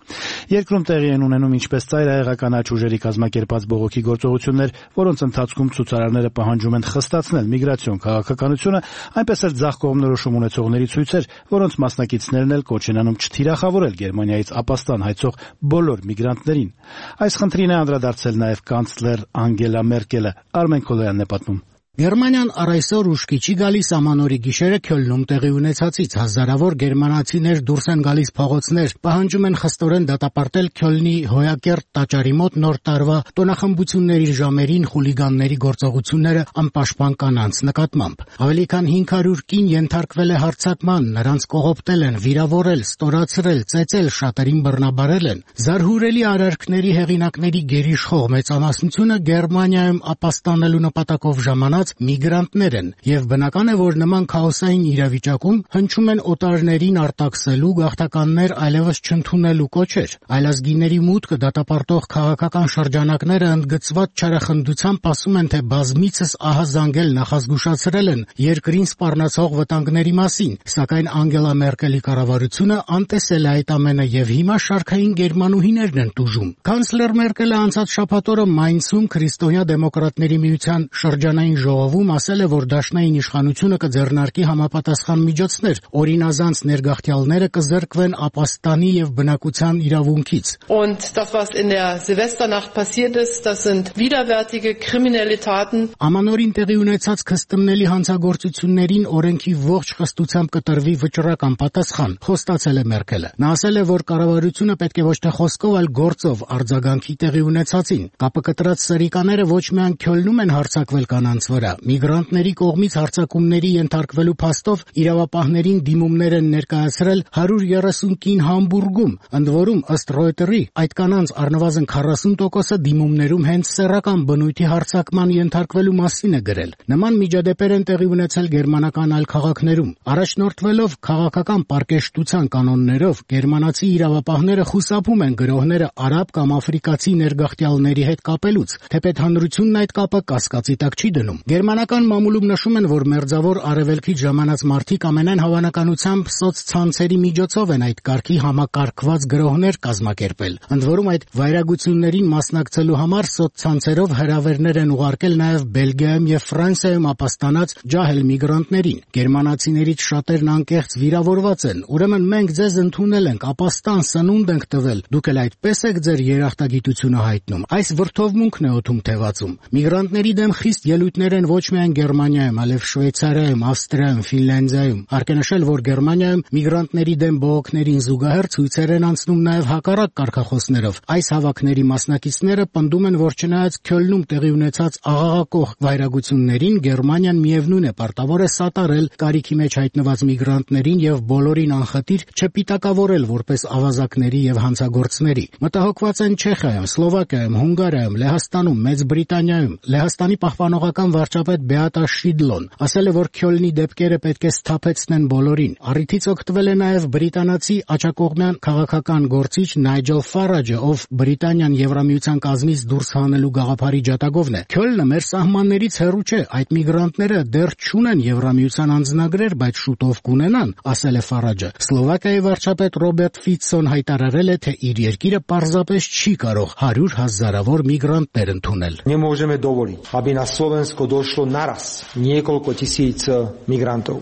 Երկրում տեղի են ունենում ինչպես ծայրահեղական աճ ուժերի կազմակերպած բողոքի գործողություններ, որոնց ընթացքում ցուցարարները պահանջում են խստացնել միգրացիոն քաղաքականությունը, այնպես էլ ձախ կողմնորոշում ունեցողների ցույցեր, որոնց մասնակիցներն էլ կոչ են անում չթիրախավորել Գերմանիայից Ապաստան հայցող բոլոր միգրանտներին։ Այս խնդրին է անդրադարձել նաև կանցլեր Անգելա Մերկելը։ Արմեն Քոլոյանն է պատմում։ Գերմանիան առայսօր ուշքի չի գալիս ամանորի գիշերը Քյոլնում տեղի ունեցածից հազարավոր գերմանացիներ դուրս են գալիս փողոցներ, պահանջում են խստորեն դատապարտել Քյոլնի Հոյակերտ տաճարի մոտ նոր տարվա տոնախմբությունների ժամերին խուլիգանների գործողությունները անպաշտպան կանանց նկատմամբ։ Ավելի քան հինգ հարյուր կին ենթարկվել է հարձակման, նրանց կողոպտել են, վիրավորել, ստորացրել, ծեծել, շատերին բռնաբարել են։ Զարհուրելի արարքների հեղինակների գերիշխող մեծամասնությունը Գերմանիայում ապաստանելու նպատակով ժամանած միգրանտներ են, եւ բնական է, որ նման քաոսային իրավիճակում հնչում են օտարներին արտաքսելու, գաղթականներ այլևս չընդունելու կոչեր։ Այլազգիների մուտքը դատապարտող քաղաքական շրջանակները ընդգծված չարախնդությամբ ասում են, թե բազմիցս ահազանգել նախազգուշացրել են երկրին սպառնացող վտանգների մասին, սակայն Անգելա Մերկելի կառավարությունը անտեսել է այդ ամենը եւ հիմա շարքային գերմանուհիներն են տուժում։ Կանցլեր Մերկելը անցած շաբաթ օրը Մայնցում քրիստոնյա դեմոկրատների միության շրջանային ժողովում ասել է, որ դաշնային իշխանությունը կձեռնարկի համապատասխան միջոցներ, օրինազանց ներգաղթյալները կզրկվեն ապաստանի եւ բնակության իրավունքից։ Und das was in der Silvesternacht passiert ist, das sind widerwärtige kriminelle Taten. Ամանորին տեղի ունեցած քստմնելի հանցագործություններին օրենքի ողջ խստությամբ կտրվի վճռական պատասխան, խոստացել է Մերկելը։ Նա ասել է, որ կառավարությունը պետք է ոչ թե խոսքով, այլ գործով արձագանքի տեղի ունեցածին։ Կապը կտրած սրիկաները ոչ միայն Քյոլնում են հարձակվել կանանց վրա, միգրանտների կողմից հարձակումների ենթարկվելու փաստով իրավապահներին դիմումներ են ներկայացրել հարյուր երեսուն կին Համբուրգում, ընդ որում ըստ Reuters-ի այդ կանանց առնվազն քառասուն տոկոսը դիմումներում հենց սեռական բնույթի հարձակման ենթարկվելու մասին է գրել։ Նման միջադեպեր են տեղի ունեցել գերմանական այլ քաղաքներում։ Առաջնորդվելով քաղաքական պարկեշտության կանոններով, գերմանացի իրավապահները խուսափում են գրոհները արաբ կամ աֆրիկացի ներգաղթյալների հետ կապելուց, թեպետ հանրությունն այդ կապը կասկածի տակ չի դնում։ Գերմանական մամուլում նշում են, որ մերձավոր արևելքից ժամանած մարդիկ ամենայն հավանականությամբ սոցցանցերի միջոցով են այդ կարգի համակարգված գրոհներ կազմակերպել։ Ընդ որում այդ վայրագություններին մասնակցելու համար սոցցանցերով հրավերներ են ուղարկել նաև Բելգիայում եւ Ֆրանսիայում ապաստանած ջահել միգրանտներին։ Գերմանացիներից շատերն անկեղծ վիրավորված են։ Ուրեմն մենք ձեզ ընդունել ենք, ապաստան սնունդ ենք տվել։ Դուք էլ այդպես եք ձեր երախտագիտությունը հայտնում։ Այս վրդովմունքն է օդում թևածում։ Միգրանտների դեմ խիստ ելույթներ են ոչ միայն Գերմանիայում, այլև Շվեյցարիայում, Ավստրիայում, Ֆինլանդիայում։ Հարկ է նշել, որ Գերմանիայում միգրանտների դեմ բողոքներին զուգահեռ ցույցեր են անցնում նաև հակառակ կարգախոսներով։ Այս հավաքների մասնակիցները պնդում են, որ չնայած Քյոլնում տեղի ունեցած աղաղակող վայրագություններին, Գերմանիան միևնույն է պարտավոր է սատարել կարիքի մեջ հայտնված միգրանտներին եւ բոլորին անխտիր չպիտակավորել որպես ավազակների եւ հանցագործների։ Մտահոգված են Չեխիայում, Սլովակիայում, Հունգարիայում, Լեհաստանում, Մեծ Բրիտանիայում։ Լեհաստանի պահպանողական վարչապետ Բեատա Շիդլոն ասել է, որ Քյոլնի դեպքերը պետք է սթափեցնեն բոլորին։ Առիթից օգտվել է նաև բրիտանացի աջակողմյան քաղաքական գործիչ Նայջել Ֆարաջը, ով Բրիտանիան Եվրամիության կազմից դուրս հանելու գաղափարի ջատագովն է։ Քյոլնը մեր սահմաններից հեռու չէ, այդ միգրանտները դեռ չունեն Եվրամիության անձնագրեր, բայց շուտով կունենան, ասել է Ֆարաջը։ Սլովակիայի վարչապետ Ռոբերտ Ֆիցոն հայտարարել է, թե իր երկիրը պարզապես չի կարող հարյուր հազարավոր միգրանտներ ընդունել։ Не можем доволить, aby na Slovensko došlo naraz niekoľko tisíc migrantov.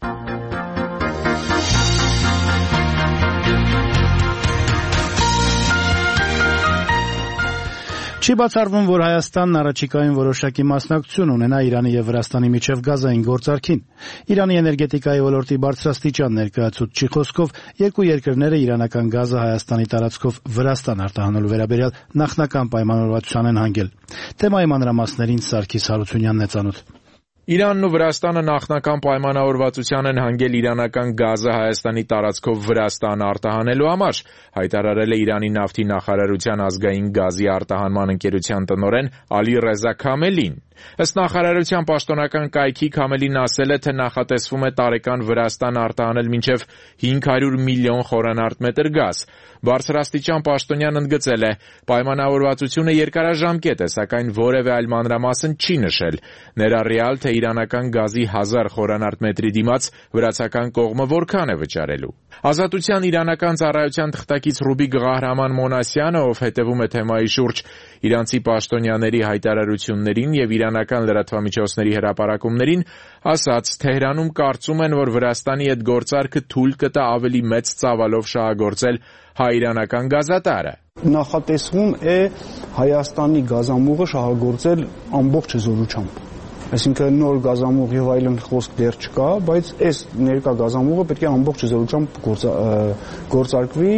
Չի բացառվում, որ Հայաստանն առաջիկայում որոշակի մասնակցություն ունենա Իրանի եւ Վրաստանի միջև գազային գործարքին։ Իրանի էներգետիկայի ոլորտի բարձրաստիճան ներկայացուցչի խոսքով երկու երկրները իրանական գազը Հայաստանի տարածքով Վրաստան արտահանելու վերաբերյալ նախնական պայմանավորվածության են հանգել։ Թեմայի մանրամասներին Սարգիս Հարությունյանն է ծանոթ։ Իրանն ու Վրաստանը նախնական պայմանավորվածության են հանգել իրանական գազը Հայաստանի տարածքով Վրաստան արտահանելու համար, հայտարարել է Իրանի նավթի նախարարության ազգային գազի արտահանման ընկերության տնօրեն Ալի Ռեզա Քամելին։ Ըստ նախարարության պաշտոնական կայքի Քամելին ասել է, թե նախատեսվում է տարեկան Վրաստան արտահանել մինչև հինգ հարյուր միլիոն խորանարդ մետր գազ։ Բարձրաստիճան պաշտոնյան ընդգծել է, պայմանավորվածությունը երկարաժամկետ է, սակայն որևէ այլ մանրամասն չի նշել, ներառյալ թե իրանական գազի հազար խորանարդ մետրի դիմաց վրացական կողմը որքան է վճարելու։ Ազատության իրանական ծառայության թղթակից Ռուբի Գղահրաման Մոնասյանը, ով հետևում է թեմայի շուրջ իրանցի պաշտոնյաների հայտարարություններին եւ իրանական լրատվամիջոցների հրապարակումներին, ասաց, Թեհրանում կարծում են, որ Վրաստանի այդ գործարքը թույլ կտա ավելի մեծ ծավալով շահագործել հայ-իրանական գազատարը։ Նախատեսվում է Հայաստանի գազամուղը շահագործել ամբողջ զորությամբ։ Այսինքն նոր գազամուղ եւ այլն խոսք դեռ չկա, բայց այս ներկա գազամուղը պետք է ամբողջ զորությամբ գործարկվի։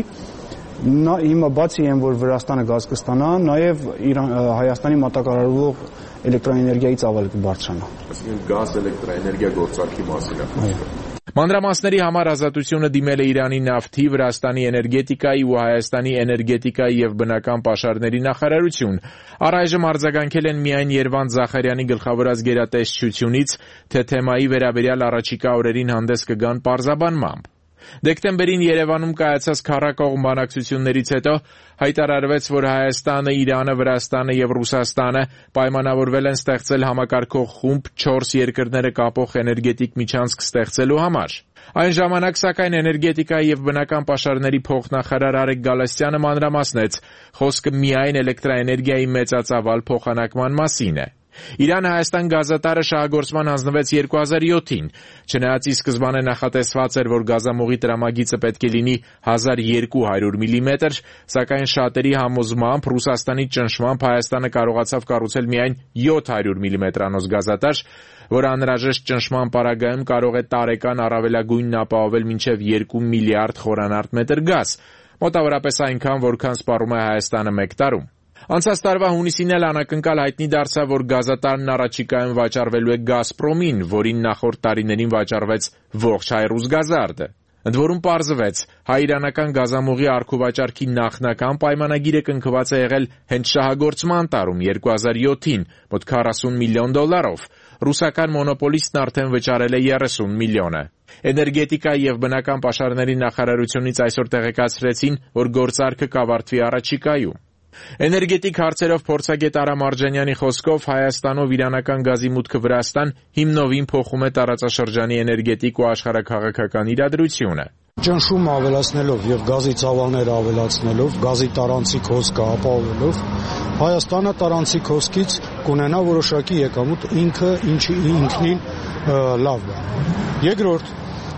Նա հիմա բացի այն, որ Վրաստանը գազ կստանա, նաև Հայաստանի մատակարարվող էլեկտրաէներգիայի ծավալը կբարձրանա։ Այսինքն գազ էլեկտրաէներգիա գործարքի մասին է խոսքը։ Մանրամասների համար Ազատությունը դիմել է Իրանի նավթի, Վրաստանի էներգետիկայի ու Հայաստանի էներգետիկայի եւ բնական պաշարների նախարարություն։ Առայժմ արձագանքել են միայն Երվանդ Զախարյանի գլխավորած գերատեսչությունից, թե թեմայի վերաբերյալ առաջիկա օրերին հանդես կգան պարզաբանմամբ։ Դեկտեմբերին Երևանում կայացած քառակողմ բանակցություններից հետո հայտարարվեց, որ Հայաստանը, Իրանը, Վրաստանը եւ Ռուսաստանը պայմանավորվել են ստեղծել համակարգող խումբ չորս երկրները կապող էներգետիկ միջանցք ստեղծելու համար։ Այն ժամանակ, սակայն, էներգետիկայի եւ բնական պաշարների փոխնախարար Արեգ Գալստյանը մանրամասնեց, խոսքը միայն էլեկտրաէներգիայի մեծածավալ փոխանակման մասին է։ Իրան-Հայաստան գազատարը շահագործման հանձնվեց երկու հազար յոթին, չնայած ի սկզբանե նախատեսված էր, որ գազամուղի տրամագիծը պետք է լինի հազար երկու հարյուր միլիմետր, սակայն շատերի համոզմամբ Ռուսաստանի ճնշմամբ Հայաստանը կարողացավ կառուցել միայն յոթ հարյուր միլիմետրանոց գազատար, որը անհրաժեշտ ճնշման պարագայում կարող է տարեկան առավելագույնն ապահովել մինչև երկու միլիարդ խորանարդ մետր գազ, մոտավորապես այնքան, որքան սպառում է Հայաստանը մեկ տարում։ Անցած տարվա հունիսին էլ անակնկալ հայտնի դարձավ, որ գազատարն առաջիկայում վաճառվելու է Գազպրոմին, որին նախորդ տարիներին վաճառվեց ողջ հայ-ռուս գազարդը։ Ընդ որում պարզվեց, հայ-իրանական գազամուղի առքուվաճառքի նախնական պայմանագիրը կնքված է եղել հենց շահագործման տարում երկու հազար յոթին, մոտ քառասուն միլիոն դոլարով, ռուսական մոնոպոլիստն արդեն վճարել է երեսուն միլիոնը։ Էներգետիկայի եւ բնական պաշարների նախարարությունից այսօր տեղեկացրեցին, որ գործարքը կավարտվի առաջիկայում։ Էներգետիկ հարցերով փորձագետ Արամ Արջանյանի խոսքով Հայաստանով իրանական գազի մուտքը Վրաստան հիմնովին փոխում է տարածաշրջանի էներգետիկ ու աշխարհաքաղաքական իրադրությունը։ Ճնշումը ավելացնելով եւ գազի ծավալները ավելացնելով, գազի տարանցիկ հոսքը ապահովելով, Հայաստանը տարանցիկ հոսքից կունենա որոշակի եկամուտ, ինքը ինչի ինքնին լավ է։ Երկրորդ,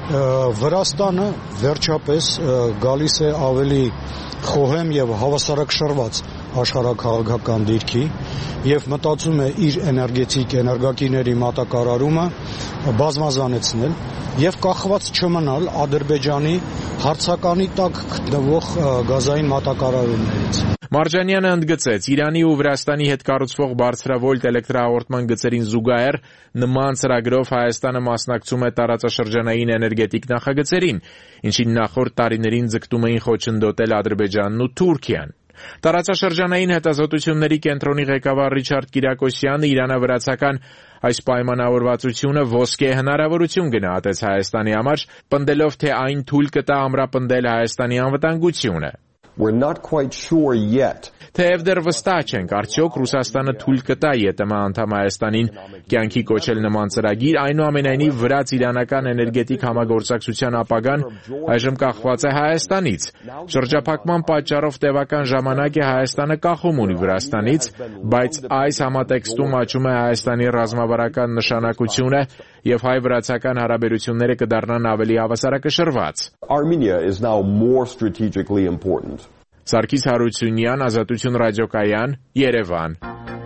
Վրաստանը վերջապես գալիս է ավելի խոհեմ եւ հավասարակշռված աշխարհաքաղաքական դիրքի եւ մտածում է իր էներգետիկ էներգակիրների մատակարարումը բազմազանեցնել եւ կախված չմնալ Ադրբեջանի հարցականի տակ գտնվող գազային մատակարարումներից։ Մարջանյանը ընդգծեց, Իրանի ու Վրաստանի հետ կառուցվող բարձրավոլտ էլեկտրահաղորդման գծերին զուգահեռ նման ծրագրով Հայաստանը մասնակցում է տարածաշրջանային էներգետիկ նախագծերին, ինչին նախորդ տարիներին ձգտում էին խոչընդոտել Ադրբեջանն ու Թուրքիան։ Տարածաշրջանային հետազոտությունների կենտրոնի ղեկավար Ռիչարդ Կիրակոսյանը իրանավրացական այս պայմանավորվածությունը ոսկե հնարավորություն գնահատեց Հայաստանի համար, պնդելով, թե այն թույլ կտա ամրապնդել Հայաստանի անվտանգությունը։ We're not quite sure yet. Թեև դեռ վստահ չենք, արդյոք Ռուսաստանը թույլ կտա ԵՏՄ անդամ Հայաստանին կյանքի կոչել նման ծրագիր, այնուամենայնիվ վրաց-իրանական էներգետիկ համագործակցության ապագան այժմ կախված է Հայաստանից։ Շրջափակման պատճառով տևական ժամանակ է Հայաստանը կախում ունի Վրաստանից, բայց այս համատեքստում աճում է Հայաստանի ռազմավարական նշանակությունը եւ հայ-վրացական հարաբերությունները կդառնան ավելի հավասարակշռված։ Armenia is now more strategically important. Սարգիս Հարությունյան, Ազատություն ռադիոկայան, Երևան։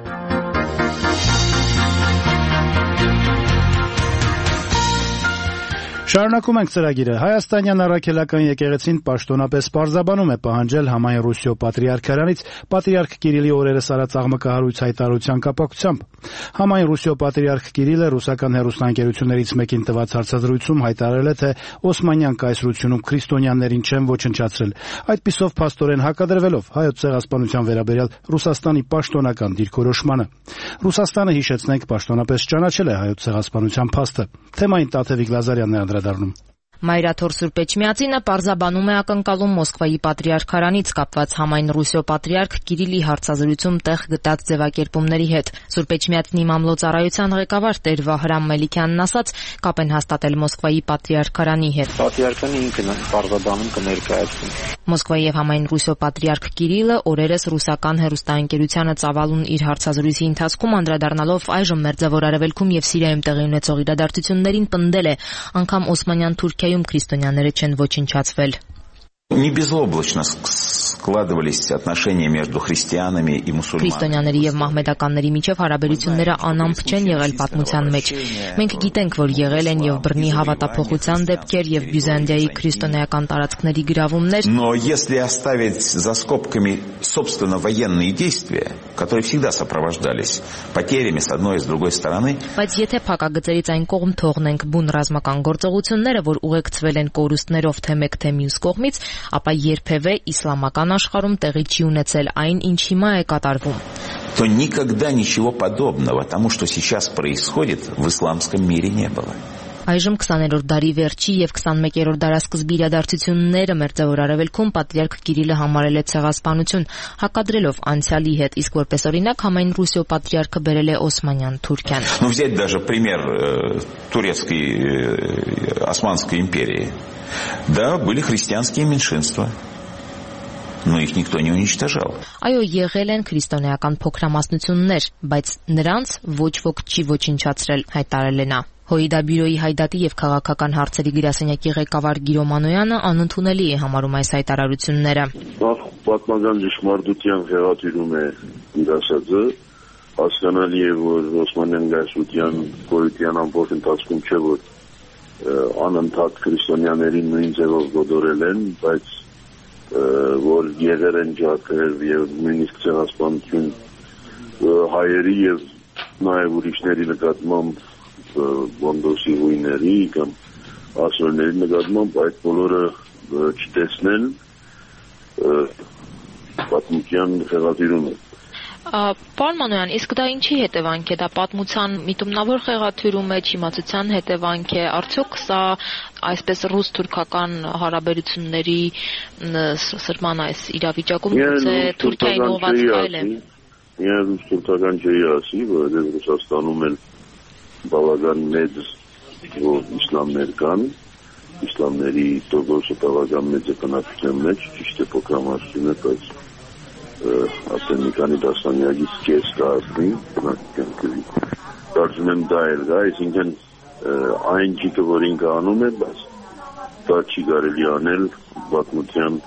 Շարունակում ենք ծրագիրը։ Հայաստանյան առաքելական եկեղեցին պաշտոնապես պարզաբանում է պահանջել համայն Ռուսիո պատրիարքարանից պատրիարք Կիրիլի օրերս արած աղմկահարույց հայտարարության կապակցությամբ։ Համայն Ռուսիո պատրիարք Կիրիլը ռուսական հեռուստաընկերություններից մեկին տված հարցազրույցում հայտարարել է, թե Օսմանյան կայսրությունում քրիստոնյաներին չեն ոչնչացրել։ Այդպիսով փաստորեն հակադրվելով հայոց ցեղասպանության վերաբերյալ Ռուսաստանի պաշտոնական դիրքորոշմանը։ Ռուսաստանը, հիշեցնենք, պաշտոնապես ճանաչել է հայոց ցեղասպանության փաստը։ Թեմային Տաթևիկ Լազարյանն է անդրադառնում։ Մայրաթոր Սուրբ Էջմիածինը պարզաբանում է ակնկալում Մոսկվայի պատրիարքարանից կապված համայն Ռուսիո պատրիարք Կիրիլի հարցազրույցում տեղ գտած ձևակերպումների հետ։ Սուրբ Էջմիածնի մամլոյցարայության ղեկավար Տեր Վահրամ Մելիքյանն ասաց, կապ են հաստատել Մոսկվայի պատրիարքարանի հետ։ Պատրիարքանը ինքն պարզաբանում կներկայացնի։ Մոսկվայի եւ համայն Ռուսիո պատրիարք Կիրիլը օրերս ռուսական հեռուստաընկերությանը ծավալուն իր հարցազրույցի ընթացքում անդրադառնալով այժմ Մերձավոր Արևելքում եւ Սիրիայում տեղի ունեցող իրադարձություններին պնդել է, անգամ Օսմանյան Թուրքիայում քրիստոնյաները չեն ոչնչացվել։ Не безоблачно складывались отношения между христианами и мусульманами. Քրիստոնյաների եւ մահմեդականների միջև հարաբերությունները անամպ չեն եղել պատմության մեջ։ Մենք գիտենք, որ եղել են եւ բռնի հավատափոխության дебքեր եւ Բյուզանդիայի քրիստոնեական տարածքների գրավումներ։ Но если оставить за скобками собственно военные действия, которые всегда сопровождались потерями с одной и с другой стороны. Բայց եթե փակագծերից այն կողմ թողնենք բուն ռազմական գործողությունները, որ ուղեկցվել են կորուստներով թե մեկ թե մյուս կողմից, ապա երբևէ իսլամական աշխարհում տեղի չի ունեցել այն, ինչ հիմա է կատարվում։ То никогда ничего подобного тому, что сейчас происходит, в исламском мире не было. Այժմ քսաներորդ դարի վերջի եւ քսանմեկերորդ դարասկզբի իրադարձությունները Մերձավոր Արևելքում պատրիարք Կիրիլը համարել է ցեղասպանություն, հակադրելով անցյալի հետ, իսկ որպես օրինակ համայն Ռուսիո պատրիարքը բերել է Օսմանյան Թուրքիան։ Ну взять даже пример э, турецкой э, Османской империи. Да, были христианские меньшинства. Но их никто не уничтожал. Այո, եղել են քրիստոնեական փոքրամասնություններ, բայց նրանց ոչ ոք չի ոչնչացրել, հայտարարել է նա։ Հոիդա բյուրոյի հայդատի եւ քաղաքական հարցերի գրասենյակի ղեկավար Գիրո Մանոյանը անընդունելի է համարում այս հայտարարությունները։ Նախ պատմական ճշմարտության խեղաթյուրում է իր ասածը, հասկանալի է, որ Օսմանյան գայսրության գոյության ամբողջ ընթացքում չէ, որ անընդհատ քրիստոնյաներին նույն ձևով գոդորել են, բայց որ եղել են ջարդեր եւ նույնիսկ ցեղասպանություն հայերի եւ նաեւ ուրիշների նկատմամբ Բոնդոսի հույների կամ ասորների նկատմամբ այդ բոլորը չտեսնեն պատմության խեղաթյուրում է։ Պարոն Մանոյան, իսկ դա ինչի հետևանք է, դա պատմության միտումնավոր խեղաթյուրում է, չիմացության հետևանք է, արդյոք սա այսպես ռուս-թուրքական հարաբերությունների սրման այս իրավիճակում գուցե Թուրքիային ուղղված քայլ է։ Միայն ռուս-թուրքական չի ասի, որովհետև Ռուսաստանում էլ բավական մեծ իսլամներ կան, իսլամների տոկոսը բավական մեծ է բնակչության մեջ, ճիշտ է փոքրամասնություն է, բայց ասեն մի քանի դասանյակից կես կազմի բնակչության քրի։ Կարծում եմ դա էլ գա, այսինքն այն ջիկը, որ ինքը անում է, բայց դա չի կարելի անել պատմության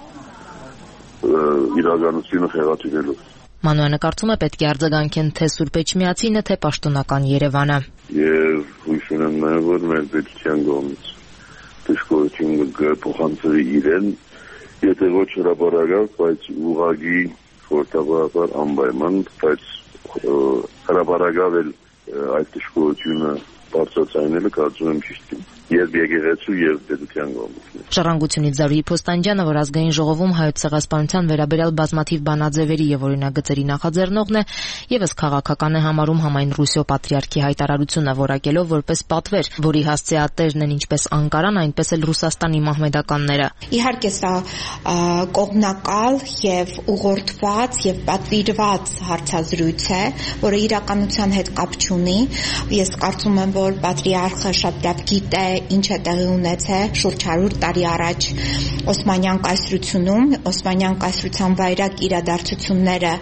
իրականությունը խեղաթյուրելով։ Մանոյանը կարծում է պետք է արձագանքեն թե Սուրբ Էջմիածինը, թե պաշտոնական Երևանը։ Եվ հույս ունեմ նաև, որ մեր պետության կողմից դժգոհություն կփոխանցվի իրեն, եթե ոչ հրապարակավ, բայց ուղղակի խորհրդաբար անպայման, բայց հրապարակավ էլ այդ դժգոհությունը բարձրացնելը կարծում եմ ճիշտ է։ Եվ եկեղեցու եւ պետության կողմից։ Ժառանգությունից Զարուհի Փոստանջյանը, որ ազգային ժողովում հայոց ցեղասպանության վերաբերյալ բազմաթիվ բանաձևերի եւ օրինագծերի նախաձեռնողն է, եւս քաղաքական է համարում համայն Ռուսիո պատրիարքի հայտարարությունը, որակելով որպես պատվեր, որի հասցեատերն են ինչպես Անկարան, այնպես էլ Ռուսաստանի մահմեդականները։ Իհարկե սա կողմնակալ եւ ուղղորդված եւ պատվիրված հարցազրույց է, որը իրականության հետ կապ չունի։ Ես կարծում եմ, որ պատրիարխը շատ լավ գիտե ինչ է տեղի ունեցել շուրջ հարյուր տարի առաջ Օսմանյան կայսրությունում, Օսմանյան կայսրության վայրակ իրադարձությունները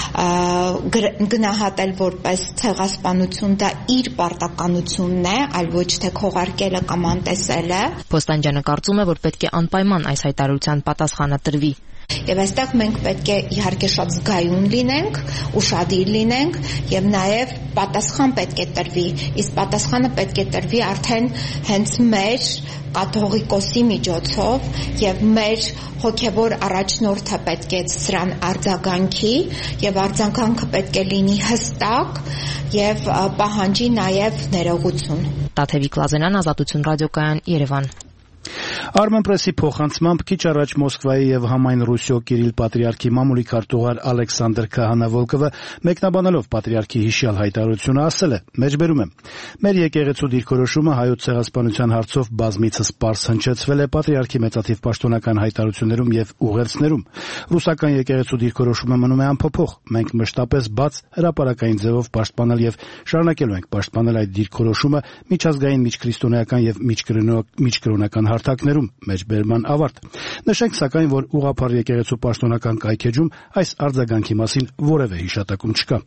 գնահատել որպես ցեղասպանություն, դա իր պարտականությունն է, այլ ոչ թե քողարկելը կամ անտեսելը։ Փոստանջյանը կարծում է, որ պետք է անպայման այս հայտարարության պատասխանը տրվի։ Եվ այստեղ մենք պետք է իհարկե շատ զգայուն լինենք, ուշադիր լինենք եւ նաեւ պատասխան պետք է տրվի։ Իսկ պատասխանը պետք է տրվի արդեն հենց մեր կաթողիկոսի միջոցով եւ մեր հոգեվոր առաջնորդը պետք է սրան արձագանքի եւ արձագանքը պետք է լինի հստակ եւ պահանջի նաեւ ներողություն։ Տաթևիկ Լազենյան, Ազատություն ռադիոկայան, Երևան։ Armenpressի փոխանցմամբ քիչ առաջ Մոսկվայի եւ համայն Ռուսիո Կիրիլ պատրիարքի մամուլի քարտուղար Ալեքսանդր Քահանա-Վոլկովը մեկնաբանելով պատրիարքի հիշյալ հայտարարությունը ասել է. «Մեջբերում եմ. Մեր եկեղեցու դիրքորոշումը հայոց ցեղասպանության հարցով բազմիցս պարզ հնչեցվել է պատրիարքի մեծաթիվ պաշտոնական հայտարարություններում եւ ուղերձներում։ Ռուսական եկեղեցու դիրքորոշումը մնում է անփոփոխ։ Մենք մշտապես բաց հրապարակային ձևով պաշտպանել եւ շարունակելու ենք պաշտպանել այդ դիրքորոշումը միջազգային, միջքրիստոնեական եւ միջկրոնական հարթակներում»։ Մեջբերման ավարտ։ Նշենք սակայն, որ ուղղափառ եկեղեցու պաշտոնական կայքեջում այս արձագանքի մասին որևէ հիշատակում չկա։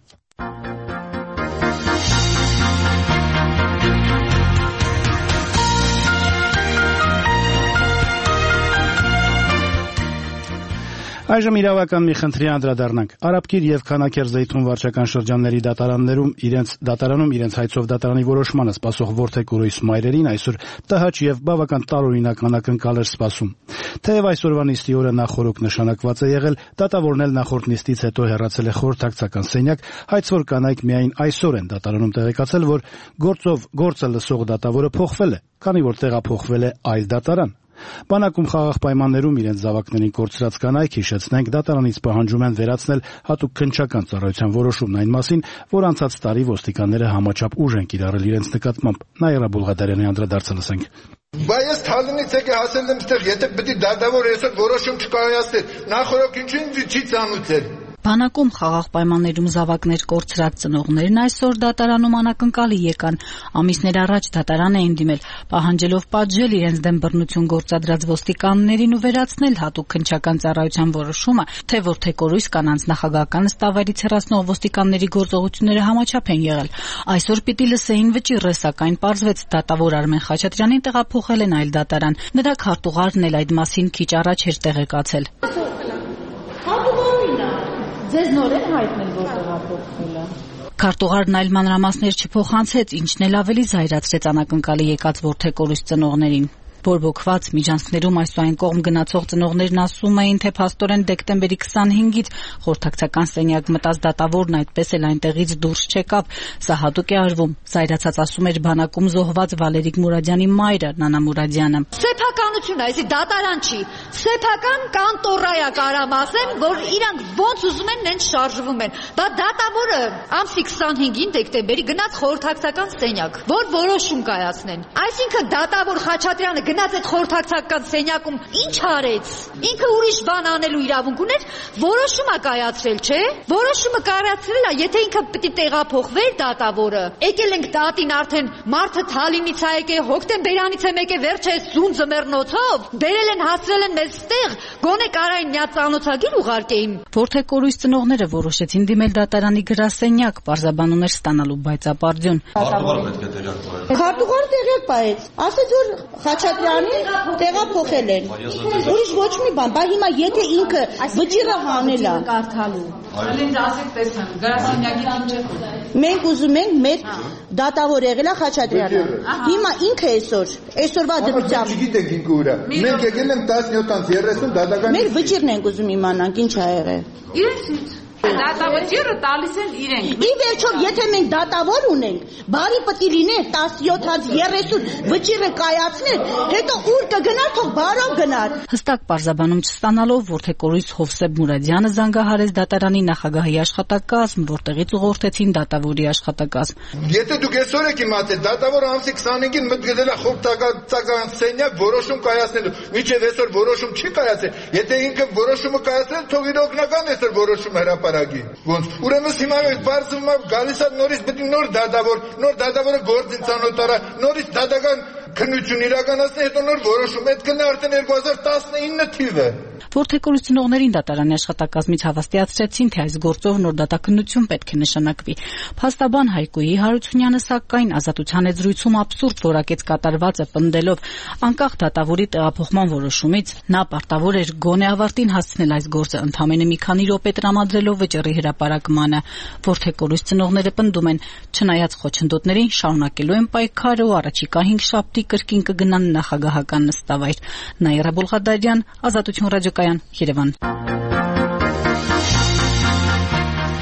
Այժմ իրավական մի խնդրի անդրադառնանք։ Արաբկիր եւ Քանաքեր Զեյթուն վարչական շրջանների դատարաններում իրենց դատարանում իրենց հայցով դատարանի որոշմանը սպասող որդեկորույս մայրերին այսօր տհաճ եւ բավական տարօրինակ անակնկալ էր սպասում։ Թեև այսօրվա նիստի օրը նախորոք նշանակված է եղել, դատավորն էլ նախորդ նիստից հետո հեռացել է խորհրդակցական սենյակ, հայցվոր կանայք միայն այսօր են դատարանում տեղեկացել, որ գործով գործը լսող դատավորը փոխվել է, քանի որ տեղափոխվել է այլ դատարան։ Բանակում խաղաղ պայմաններում իրենց զավակներին կորցրած կանայք, հիշեցնենք, դատարանից պահանջում են վերացնել հատուկ քննչական ծառայության որոշումն այն մասին, որ անցած տարի ոստիկանները համաչափ ուժ են կիրառել իրենց նկատմամբ։ Նաիրա Բուլղադարյանի անդրադարձը լսենք։ Բայց Թալինից եկե հասել եմ ստեղ, եթե պետք է դատավոր այսօր որոշում չկայացներ, նախորդ ինչու չի ծանուցել։ Բանակում խաղաղ պայմաններում զավակներ կորցրած ծնողներն այսօր դատարանում անակնկալի եկան։ Ամիսներ առաջ դատարան էին դիմել, պահանջելով պատժել իրենց դեմ բռնություն գործադրած ոստիկաններին ու վերացնել հատուկ քննչական ծառայության որոշումը, թե որդեկորույս կանանց նախագահական նստավայրից հեռացնող ոստիկանների գործողությունները համաչափ են եղել։ Այսօր պիտի լսեին վճիռը, սակայն պարզվեց դատավոր Արմեն Խաչատրյանին տեղափոխել են այլ դատարան։ Նրա քարտուղարն էլ այդ մասին քիչ առաջ էր տեղեկացել։ Ձեզ նոր են հայտնել, որ տեղափոխվել է։ Քարտուղարն այլ մանրամասներ չփոխանցեց, ինչն էլ ավելի զայրացրեց անակնկալի եկած որդեկորույս ծնողներին։ Բորբոքված միջանցքներում այս ու այն կողմ գնացող ծնողներն ասում էին, թե փաստորեն դեկտեմբերի քսանհինգից խորհրդակցական սենյակ մտած դատավորն այդպես էլ այնտեղից դուրս չեկավ։ Սա հատուկ է արվում, զայրացած ասում էր բանակում զոհված Վալերիկ Մուրադյանի մայրը Նանա Մուրադյանը։ Սեփականություն է, այսի դատարան չի, սեփական կանտորայա կարամ ասեմ, որ իրանք ոնց ուզում են նենց շարժվում են։ Բա դատավորը ամսի քսանհինգին դեկտեմբերի գնաց խորհրդակցական սենյակ, որ որոշում կայացնեն։ Այսինքն դատավոր Խաչատրյանը գնաց այդ խորհրդակցական սենյակում ինչ արեց։ Ինքը ուրիշ բան անելու իրավունք ուներ, որոշումը կայացրել, չէ՞։ Որոշումը կայացրել է, եթե ինքը պիտի տեղափոխվեր դատավորը։ Եկել ենք դատին արդեն մարդը Թալինից է եկել, հոկտեմբերանից է եկել, վերջը զուն ձմեռնոցով, բերել են հասցրել են մեզ ստեղ, գոնե կարային մի ծանոթագիր ուղարկեին։ Որդեկորույս ծնողները որոշեցին դիմել դատարանի գրասենյակ, պարզաբանումներ ստանալու բայցապարդյուն։ Քարտուղարը պետք է տեղյակ պահել։ Քարտուղարը տեղյակ պահեց։ Ասեց որ Խաչատրյանին տեղափոխել են։ Ուրիշ ոչ մի բան, բայց հիմա եթե ինքը վճիռը հանել է կարդալու։ Այլինչ ասեք տեսան, գրասենյակի ինչ է։ Մենք ուզում ենք մեր դատավոր եղել է Խաչատրյանը։ Հիմա ինքը այսօր, այսօրվա դրությամբ չգիտենք ինքը ուրա։ Մենք եկել ենք տասնյոթից երեսուն դատական։ Մեր վճիրն ենք ուզում իմանանք ինչ ա եղել։ Իրենցից Դատավճիռը տալիս են իրենք։ Ի վերջով, եթե մենք դատավոր ունենք, բարի պետք է լիներ տասնյոթից երեսուն վճիռը կայացնել, հետո ուր կգնար, թող բարով գնար։ Հստակ պարզաբանում չստանալով որդեկորույս Հովսեփ Մուրադյանը զանգահարեց դատարանի նախագահի աշխատակազմ, որտեղից ուղղորդեցին դատավորի աշխատակազմ։ Եթե դուք այսօր եք իմացել, դատավորը ամսի քսանհինգին մտցել է խորհրդակցական սենյակ որոշում կայացնելու, մինչև այսօր որոշում չի կայացել։ Եթե ինքը որոշումը կայացրել, թող իր օգնական այսօր որոշում հրապարակի։ Ոնց ուրեմն հիմա բարձվում է գալիս է նորից պետք է նոր դատավոր, նոր դատավորը գործին ծանոթարա, նորից դատական քննություն իրականացնի, հետո նոր որոշում, այդ կնա արդեն երկու հազար տասնինը թիվը։ Որդեկորույս ծնողներին դատարանի աշխատակազմից հավաստիացրեցին, թե այս գործով նոր դատաքննություն պետք է նշանակվի։ Փաստաբան Հայկուի Հարությունյանը սակայն ազատության եզրույցում աբսուրդ որակեց կատարվածը, պնդելով անկախ դատավորի տեղափոխման որոշումից նա պարտավոր էր գոնե ավարտին հասցնել այս գործը, ընդամենը մի քանի րոպե տրամադրելով վճռի հրապարակմանը։ Որդեկորույս ծնողները պնդում են, չնայած խոչընդոտներին շարունակելու են պայքարը ու առաջիկա հինգ շաբթի կրկին կգնան նախագահական նստավայր։ Նաիրա Բուլղադարյան, Ազատություն ռադիոկայան, Երևան։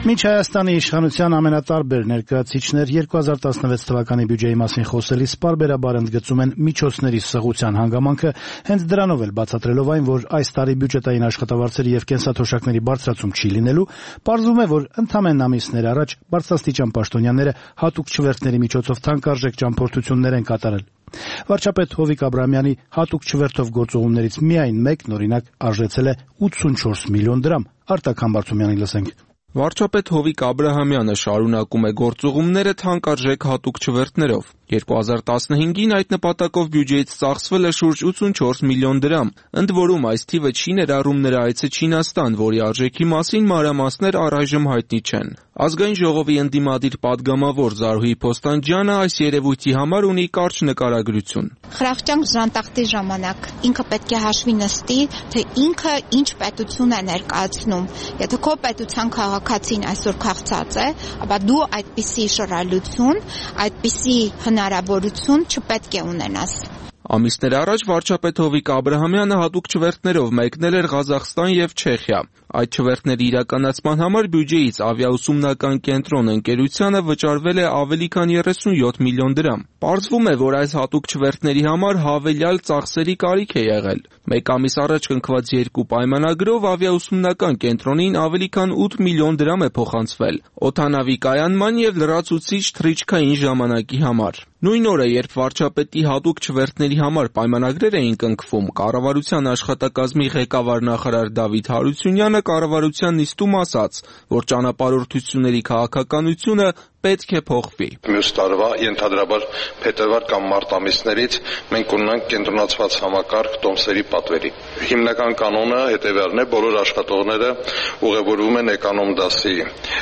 Մինչ Հայաստանի իշխանության ամենատարբեր ներկայացուցիչներ երկու հազար տասնվեց թվականի բյուջեի մասին խոսելիս պարբերաբար ընդգծում են միջոցների սղության հանգամանքը, հենց դրանով էլ բացատրելով այն, որ այս տարի բյուջետային աշխատավարձերի եւ կենսաթոշակների բարձրացում չի լինելու, պարզվում է, որ ընդամենը ամիսներ առաջ բարձրաստիճան պաշտոնյաները հատուկ չվերթների միջոցով թանկարժեք ճամփորդություններ են կատարել։ Վարչապետ Հովիկ Աբրահամյանի հատուկ չվերթով գործողումներից միայն մեկն օրինակ արժեցել է ութսունչորս միլիոն դրամ։ Արտակ Համբարձումյանին լսենք։ Վարչապետ Հովիկ Աբրահամյանը շարունակում է գործողումները թանկարժեք հատուկ չվերթներով։ երկու հազար տասնհինգին այդ նպատակով բյուջեից ծախսվել է շուրջ ութսունչորս միլիոն դրամ, ընդ որում այս թիվը չի ներառում նրա այցը Չինաստան, որի արժեքի մասին մանրամասներ առայժմ հայտնի չեն։ Ազգային ժողովի ընդդիմադիր պատգամավոր Զարուհի Փոստանջյանը այս երևույթի համար ունի կարճ նկարագրություն։ Խրախճանք ժանտախտի ժամանակ ինքը պետք է հաշվի նստի, թե ինքը ինչ պետություն է ներկայացնում։ Եթե քո պետության քաղաքացին այսօր քաղցած է, ապա դու այդպիսի շռայլություն, այդպիսի հնարավորություն չպետք է ունենաս։ Ամիսներ առաջ վարչապետ Հովիկ Աբրահամյանը հատուկ չվերթներով մեկնել էր Ղազախստան եւ Չեխիա։ Այդ չվերթների իրականացման համար բյուջեից ավիաուսումնական կենտրոն ընկերությանը վճարվել է ավելի քան երեսունյոթ միլիոն դրամ։ Պարզվում է, որ այս հատուկ չվերթների համար հավելյալ ծախսերի կարիք է եղել։ Մեկ ամիս առաջ կնքված երկու պայմանագրով ավիաուսումնական կենտրոնին ավելի քան ութ միլիոն դրամ է փոխանցվել օդանավի կայանման եւ լրացուցիչ թռիչքային ժամանակի համար։ Նույն օրը, երբ վարչապետի հատուկ չվերթների համար պայմանագրեր էին կնքվում, կառավարության աշխատակազմի ղեկավար նախարար Դավիթ Հարությունյանը կառավարության նիստում ասաց, որ ճանապարհորդությունների քաղաքականությունը պետք է փոխվի։ Մյուս տարվա ենթադրաբար փետրվար կամ մարտ ամիսներից մենք ունենանք կենտրոնացված համակարգ տոմսերի պատվերի։ Հիմնական կանոնը հետևյալն է, բոլոր աշխատողները ուղևորվում են էկոնոմ դասի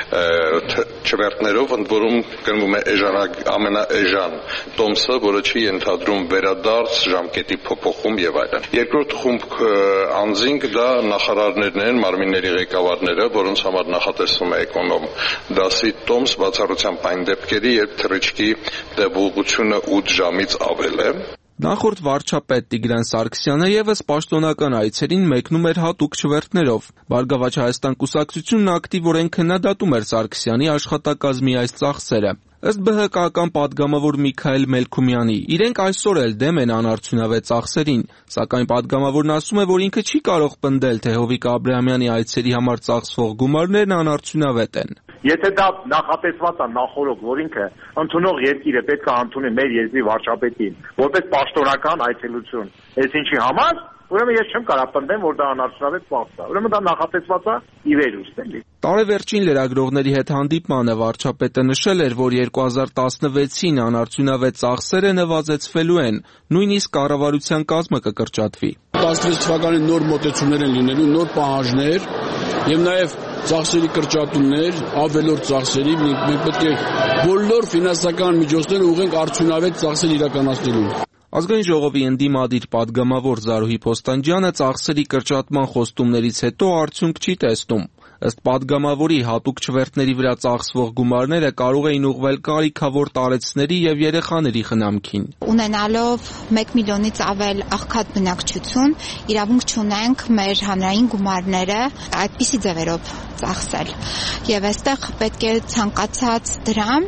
չվերթներով, ընդ որում գնվում է էժան ամենաէժան տոմսը, որը չի ենթադրում վերադարձ, ժամկետի փոփոխում եւ այլն։ Երկրորդ խումբ անձինք դա նախարարներն են, մարմինների ղեկավարները, որոնց համար նախատեսվում է էկոնոմ դասի տոմս բացառությամբ այն դեպքերի, երբ թռիչքի տևողությունը ութ ժամից ավել է։ Նախորդ վարչապետ Տիգրան Սարգսյանը եւս պաշտոնական այցերին մեկնում էր հատուկ չվերթներով։ Բարգավաճ Հայաստան կուսակցությունն ակտիվորեն քննադատում էր Սարգսյանի աշխատակազմի այս ծախսերը։ Ըստ Բ Հ Կ-ական պատգամավոր Միքայել Մելքումյանի, իրենք այսօր էլ դեմ են անարդյունավետ ծախսերին, սակայն պատգամավորն ասում է, որ ինքը չի կարող պնդել, թե Հովիկ Աբրահամյանի այցերի համար ծախսվող գումարներն անարդյունավետ են։ Եթե դա նախատեսված է նախորոք, որ ինքը ընդունող երկիրը պետք է ընդունի մեր երկրի վարչապետին, որպես պաշտոնական այցելություն, այս ինչի համար, ուրեմն ես չեմ կարող պնդեմ, որ դա անարդյունավետ ծախս է։ Ուրեմն դա նախատեսված է ի վերուստ էլի։ Տարեվերջին լրագրողների հետ հանդիպմանը վարչապետը նշել էր, որ երկու հազար տասնվեցին անարդյունավետ ծախսերը նվազեցվելու են, նույնիսկ կառավարության կազմը կկրճատվի։ տասնվեց թվականին նոր մոտեցումներ են լինելու, նոր պահանջներ եւ նաեւ ծախսերի կրճատումներ, ավելորդ ծախսերի, մենք պետք է բոլոր ֆինանսական միջոցները ուղղենք արդյունավետ ծախսեր իրականացնելու։ Ազգային ժողովի ընդդիմադիր պատգամավոր Զարուհի Փոստանջյանը ծախսերի կրճատման խոստումներից հետո արդյունք չի տեսնում։ Ըստ պատգամավորի հատուկ չվերթների վրա ծախսվող գումարները կարող էին ուղղվել կարիքավոր տարեցների եւ երեխաների խնամքին։ Ունենալով մեկ միլիոնից ավել աղքատ բնակչություն, իրավունք չունենք մեր հանրային գումարները այդպիսի ձևերով ծախսել։ Եվ այստեղ պետք է ցանկացած դրամ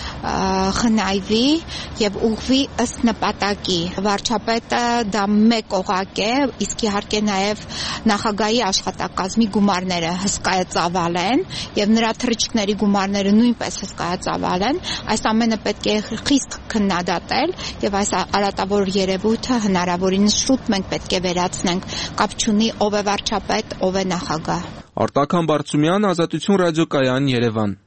խնայվի եւ ուղղվի ըստ նպատակի։ Վարչապետը դա մեկ օղակ է, իսկ իհարկե նաեւ նախագահի աշխատակազմի գումարները հսկայածավալ են եւ նրա թռիչքների գումարները նույնպես հսկայածավալ են։ Այս ամենը պետք է խիստ քննադատել եւ այս արատավոր երևույթը հնարավորինս շուտ մենք պետք է վերացնենք։ Կապ չունի ով է վարչապետ, ով է նախագահ։ Արտակ Համբարձումյան, Ազատություն ռադիոկայան, Երևան։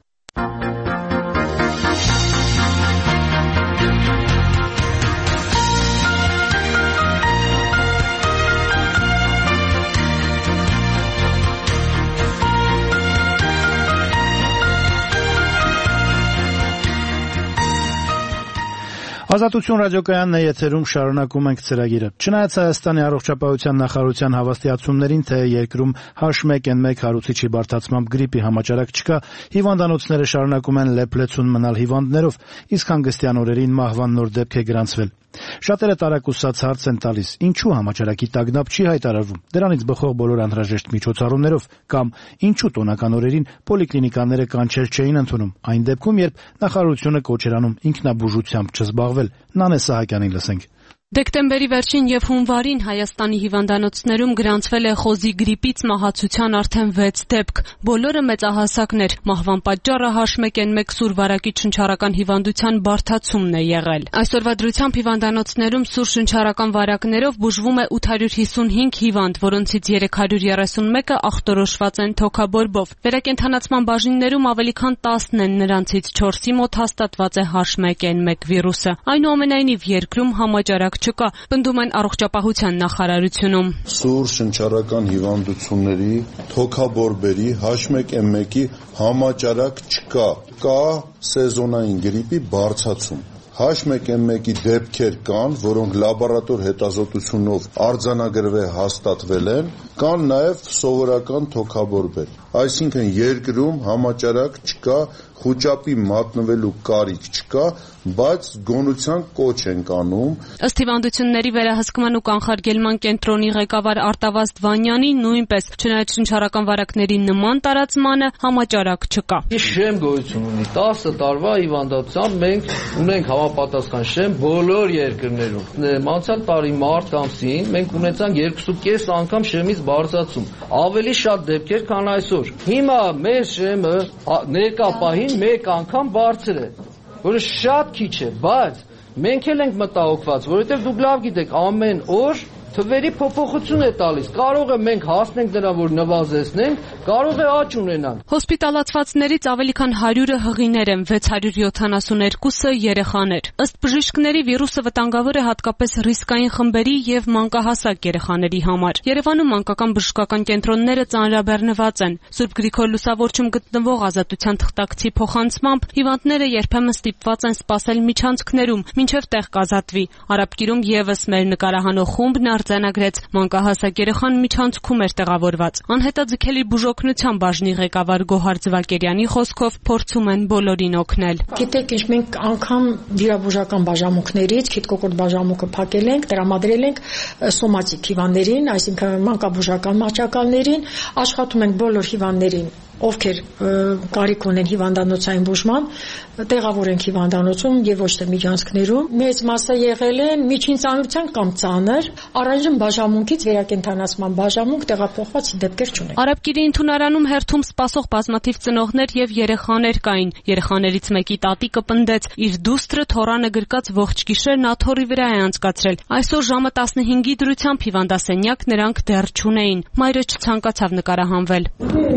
Ազատություն ռադիոկայանն է եթերում, շարունակում ենք ծրագիրը։ Չնայած Հայաստանի առողջապահության նախարարության հավաստիացումներին, թե երկրում H one N one հարուցիչի բարդացմամբ գրիպի համաճարակ չկա, հիվանդանոցները շարունակում են լեփլեցուն մնալ հիվանդներով, իսկ հանգստյան օրերին մահվան նոր դեպք է գրանցվել։ Շատերը տարակուսած հարց են տալիս, ինչու համաճարակի տագնապ չի հայտարարվում, դրանից բխող բոլոր անհրաժեշտ միջոցառումներով, կամ ինչու տոնական օրերին պոլիկլինիկաները կանչել չէին ընդունում, այն դեպքում, երբ նախարարությունը կոչ էր անում ինքնաբուժությամբ չզբաղվել։ Նանե Սահակյանին լսենք։ Դեկտեմբերի վերջին եւ հունվարին Հայաստանի հիվանդանոցներում գրանցվել է խոզի գրիպից մահացության արդեն վեց դեպք։ Բոլորը մեծահասակներ։ Մահվան պատճառը H one N one սուր վարակիչ շնչառական հիվանդության բարդացումն է եղել։ Այսօրվա դրությամբ հիվանդանոցներում սուր շնչառական վարակներով բուժվում է ութ հարյուր հիսունհինգ հիվանդ, որոնցից երեք հարյուր երեսուն մեկը ախտորոշված են թոքաբորբով։ Վերակենդանացման բաժիններում ավելի քան տասն են, նրանցից չորսի մոտ հաստատված է H one N one վիրուսը։ Այնուամենայնիվ երկրում համաճարակ չկա, պնդում են առողջապահության նախարարությունում։ Սուր շնչառական հիվանդությունների, թոքաբորբերի, H one N one-ի համաճարակ չկա, կա սեզոնային գրիպի բարձրացում։ H one N one-ի դեպքեր կան, որոնք լաբորատոր հետազոտությունով արձանագրվել հաստատվել են, կան նաև սովորական թոքաբորբեր։ Այսինքն երկրում համաճարակ չկա, խուճապի մատնվելու կարիք չկա, բայց գոնության կոչ են անում։ Ըստ հիվանդությունների վերահսկման ու կանխարգելման կենտրոնի ղեկավար Արտավազդ Վանյանի նույնպես, չնայած շնչառական վարակների նման տարածմանը, համաճարակ չկա։ Շեմ գոյություն ունի տասը տարվա հիվանդությամբ մենք ունենք համապատասխան շեմ բոլոր երկրներում։ Անցյալ տարի մարտ ամսին մենք ունեցանք երկու կես անգամ շեմից բարձրացում։ Ավելի շատ դեպքեր, քան այսօր։ Հիմա մեր շեմը ներկա պահին մեկ անգամ բարձր է, որը շատ քիչ է, բայց մենք էլ ենք մտահոգված, որովհետև դուք լավ գիտեք, ամեն օր թվերի փոփոխություն է տալիս։ Կարող է մենք հասնենք դրան, որ նվազեցնենք, կարող է աճ ունենանք։ Հոսպիտալացվածներից ավելի քան հարյուրը հղիներ են, վեց հարյուր յոթանասունհինգը երեխաներ։ Ըստ բժիշկների վիրուսը վտանգավոր է հատկապես ռիսկային խմբերի եւ մանկահասակ երեխաների համար։ Երևանում մանկական բժշկական կենտրոնները ծանրաբեռնված են։ Սուրբ Գրիգոր Լուսավորչում գտնվող Ազատության թղթակցի փոխանցմամբ հիվանդները երբեմն ստիպված են սպասել միջանցքներում, մինչև տեղ կազատվի։ Արաբկիրում եւս մեր նկարահանող խումբն արձանագրեց, մանկահասակ երեխան միջանցքում էր տեղավորված։ Անհետաձգելի բուժօգնության բաժնի ղեկավար Գոհար Ձվակերյանի խոսքով փորձում են բոլորին օգնել։ Գիտեք, ինչ մենք անգամ վիրաբուժական բաժանմունքներից քիթկոկորտ բաժանմունքը փակել ենք, տրամադրել ենք սոմատիկ հիվանդներին, այսինքն մանկաբուժական մահճակալներին, աշխատում ենք բոլոր հիվանդներին, ովքեր կարիք ունեն հիվանդանոցային բուժման, տեղավոր ենք հիվանդանոցում եւ ոչ թե միջանցքներում։ Մեծ մասը եղել են միջին ծանրության կամ ծանր, առայժմ բաժանմունքից վերակենդանացման բաժանմունք տեղափոխված դեպքեր չունենք։ Արաբկիրի ընդունարանում հերթում սպասող բազմաթիվ ծնողներ եւ երեխաներ կային։ Երեխաներից մեկի տատիկը պնդեց, իր դուստրը թորանը գրկած ողջ գիշերն աթոռի վրա է անցկացրել։ Այսօր ժամը տասնհինգի դրությամբ հիվանդասենյակ նրանք դեռ չունեին։ Մայրը չցանկացավ նկարահանվել։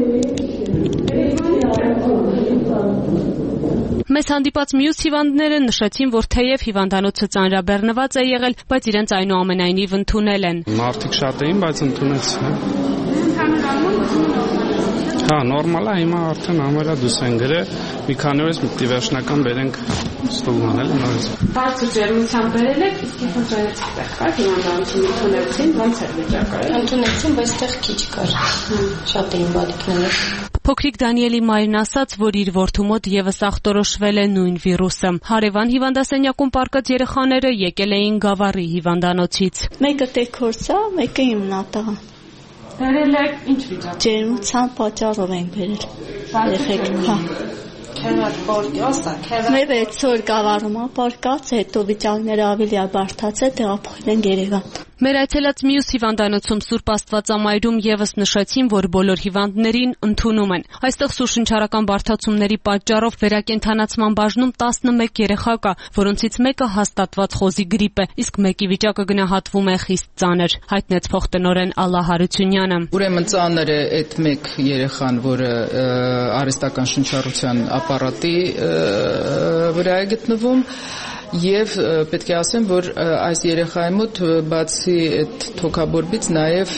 Մեզ հանդիպած մյուս հիվանդները նշեցին, որ թեև հիվանդանոցը ծանրաբեռնված է եղել, բայց իրենց այնուամենայնիվ ընդունել են։ Մարդիկ շատ էին, բայց ընդունեցին։ Հա, նորմալ է, հիմա արդեն ամերա դուս են գրել, մի քանի օրից մտի վերջնական բերենք ստուգման էլ նորից։ Բարձր ջերմությամբ բերել եք, իսկ եթե ծերեցիք տեղ կար, հիվանդանոցում ընդունեցին, ոնց էր վիճակը։ Ընդունեցին, բայց տեղ քիչ կար, շատ էին բալիկները։ Փոքրիկ Դանիելի մայրն ասաց, որ իր որդու մոտ եւս ախտորոշվել է նույն վիրուսը։ Հարևան հիվանդասենյակում պառկած երեխաները եկել էին Գավառի հիվանդանոցից։ Մեկը տեքորսա, մեկը իմնատաղ։ Բերել եք ինչ վիճակ։ Ջերմության պատճառով ենք բերել։ Երեխեք, հա։ Քերած պարկյասա, քերած։ Մեր վեց օր Գավառում ապարկած, հետո վիճակները ավելի բարդացել, տեղափոխել են Երևան։ Մեր այցելած մյուս հիվանդանոցում Սուրբ Աստվածամայրում եւս նշեցին, որ բոլոր հիվանդներին ընդունում են։ Այստեղ սուրշնչառական բարդացումների պատճառով վերակենդանացման բաժնում տասնմեկ երեխա կա, որոնցից մեկը հաստատված խոզի գրիպ է, իսկ մեկի վիճակը գնահատվում է խիստ ծանր, հայտնեց փոխտնօրեն Ալլա Հարությունյանը։ Ուրեմն ծանր է այդ մեկ երեխան, որը արհեստական շնչառության ապարատի վրա է գտնվում։ Եվ պետք է ասեմ, որ այս երեխայի մոտ բացի այդ թոքաբորբից նաև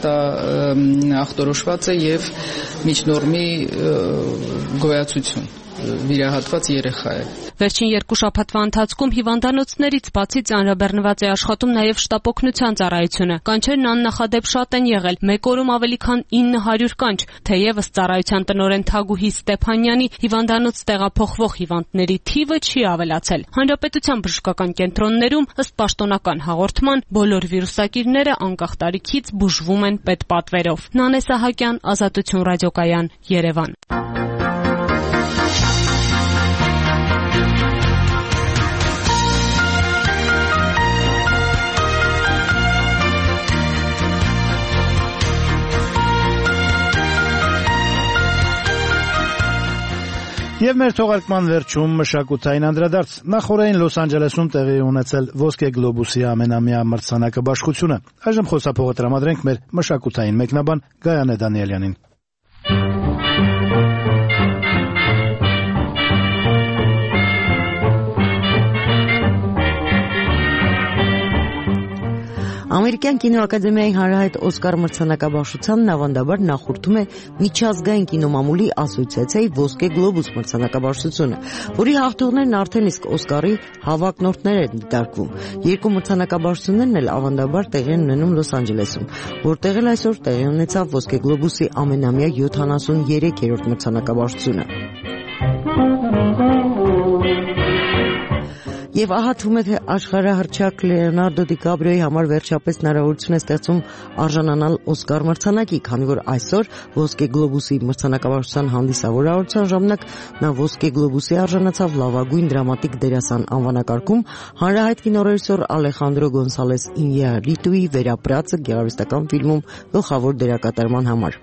ախտորոշված է եւ միջնորմի գոյացություն։ վիրահատված երեխա է։ Վերջին երկու շաբաթվա ընթացքում հիվանդանոցներից բացի ծանրաբեռնված է աշխատում նաև շտապօգնության ծառայությունը։ Կանչերն աննախադեպ շատ են եղել, մեկ օրում ավելի քան ինը հարյուր կանչ, թեև ըստ ծառայության տնօրեն Թագուհի Ստեփանյանի հիվանդանոց տեղափոխվող հիվանդների թիվը չի ավելացել։ Հանրապետության բժշկական կենտրոններում ըստ պաշտոնական հաղորդման բոլոր վիրուսակիրները անկախ տարիքից բուժվում են պետպատվերով։ Նանե Սահակյան, Ազատություն ռադիոկայան, Երևան։ Եվ մեր թողարկման վերջում մշակութային անդրադարձ։ Նախորդին Լոս Անջելեսում տեղի ունեցել Ոսկե գլոբուսի ամենամյա մրցանակաբաշխությունը։ Այժմ խոսափողը տրամադրենք մեր մշակութային մեկնաբան Գայանե Դանիելյանին։ Ամերիկյան կինոակադեմիայի հանրահայտ Օսկար մրցանակաբաշխությանն ավանդաբար նախորդում է միջազգային կինոմամուլի ասոցիացիայի Ոսկե գլոբուս մրցանակաբաշխությունը, որի հաղթողներն արդեն իսկ Օսկարի հավակնորդներ են դիտարկվում։ Երկու մրցանակաբաշխություններն էլ ավանդաբար տեղի են ունենում Լոս Անջելեսում, որտեղ էլ այսօր տեղի ունեցավ Ոսկե գլոբուսի ամենամյա յոթանասուներեքերորդ մրցանակաբաշխությունը։ Եվ ահա թվում է, թե աշխարհահռչակ Լեոնարդո Դիկաբրիոյի համար վերջապես հնարավորություն է ստեղծում արժանանալ Օսկար մրցանակի, քանի որ այսօր Ոսկե գլոբուսի մրցանակաբաշխության հանդիսավորության ժամանակ նա Ոսկե գլոբուսի արժանացավ լավագույն դրամատիկ դերասան անվանակարգում հանրահայտ կինոռեժիսոր Ալեխանդրո Գոնսալես Ինյարրիտուի «Վերապրածը» գեղարվեստական ֆիլմում գլխավոր դերակատարման համար։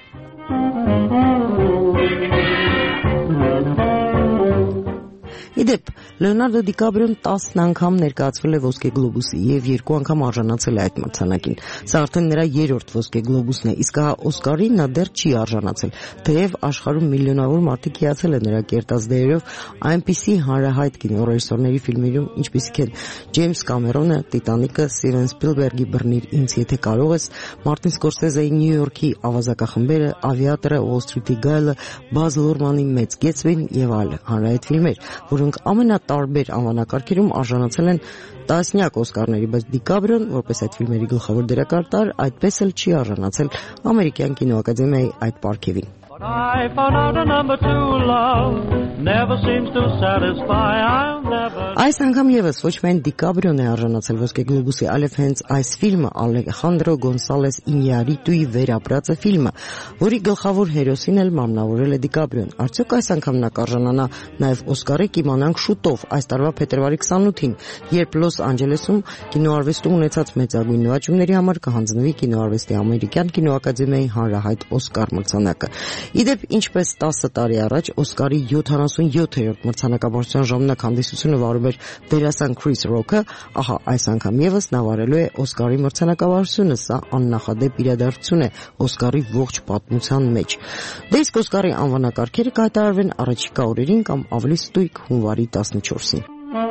Իդեպ, Լեոնարդո Դիկաբրիոն տասն անգամ ներկայացվել է Ոսկե գլոբուսի եւ երկու անգամ արժանացել է այդ մրցանակին։ Սա արդեն նրա երրորդ Ոսկե գլոբուսն է, իսկ հա Օսկարին նա դեռ չի արժանացել, թեև աշխարհում միլիոնավոր մարդիկ հիացել են նրա կերտած դերերով այնպիսի հանրահայտ կինոռեժիսորների ֆիլմերում, ինչպիսիք են Ջեյմս Կամերոնը, Տիտանիկը, Սթիվեն Սփիլբերգի «Բռնիր ինձ, եթե կարող ես», Մարտին Սկորսեզեի «Նյու Յորքի ավազակախմբերը», «Ավիատորը», «Ուոլ Սթրիթի գայլը», Բազ Լուրմանի «Մեծ Գետսբին» եւ այլ հանրահայտ ֆիլմեր, որոնք ամենատարբեր անվանակարգերում արժանացել են տասնյակ Օսկարների, բայց Դիկաբրիոն, որպես այդ ֆիլմերի գլխավոր դերակատար, այդպես էլ չի արժանացել ամերիկյան կինոակադեմիայի այդ պարգևին։ I found out a number two love never seems to satisfy. I'll never. Այս անգամ եւս ոչ միայն Դիկաբրիոն է արժանացել Ոսկե գլոբուսի, այլև հենց այս ֆիլմը Ալեխանդրո Գոնսալես Ինյարրիտուի «Վերապրածը» ֆիլմը, որի գլխավոր հերոսին էլ մարմնավորել է Դիկաբրիոն։ Արդյոք այս անգամ նա կարժանանա նաեւ Օսկարի, կիմանանք շուտով, այս տարվա փետրվարի քսանութին, երբ Լոս Անջելեսում կինոարվեստում ունեցած մեծագույն նվաճումների համար կհանձնվի կինոարվեստի ամերիկյան կինոակադեմիայի հանրահայտ Օսկար մրցանակը։ Իդեպ, ինչպես տասը տարի առաջ Օսկարի յոթանասունյոթերորդ մրցանակաբաշխության ժամանակ հանդիսությունը վարում էր դերասան Քրիս Ռոքը, ահա այս անգամ եւս նա վարելու է Օսկարի մրցանակաբաշխությունը, սա աննախադեպ իրադարձություն է Օսկարի ողջ պատմության մեջ։ Դե իսկ Օսկարի անվանակարգերը կհայտարարվեն առաջիկա օրերին կամ ավելի ստույգ հունվարի տասնչորսին։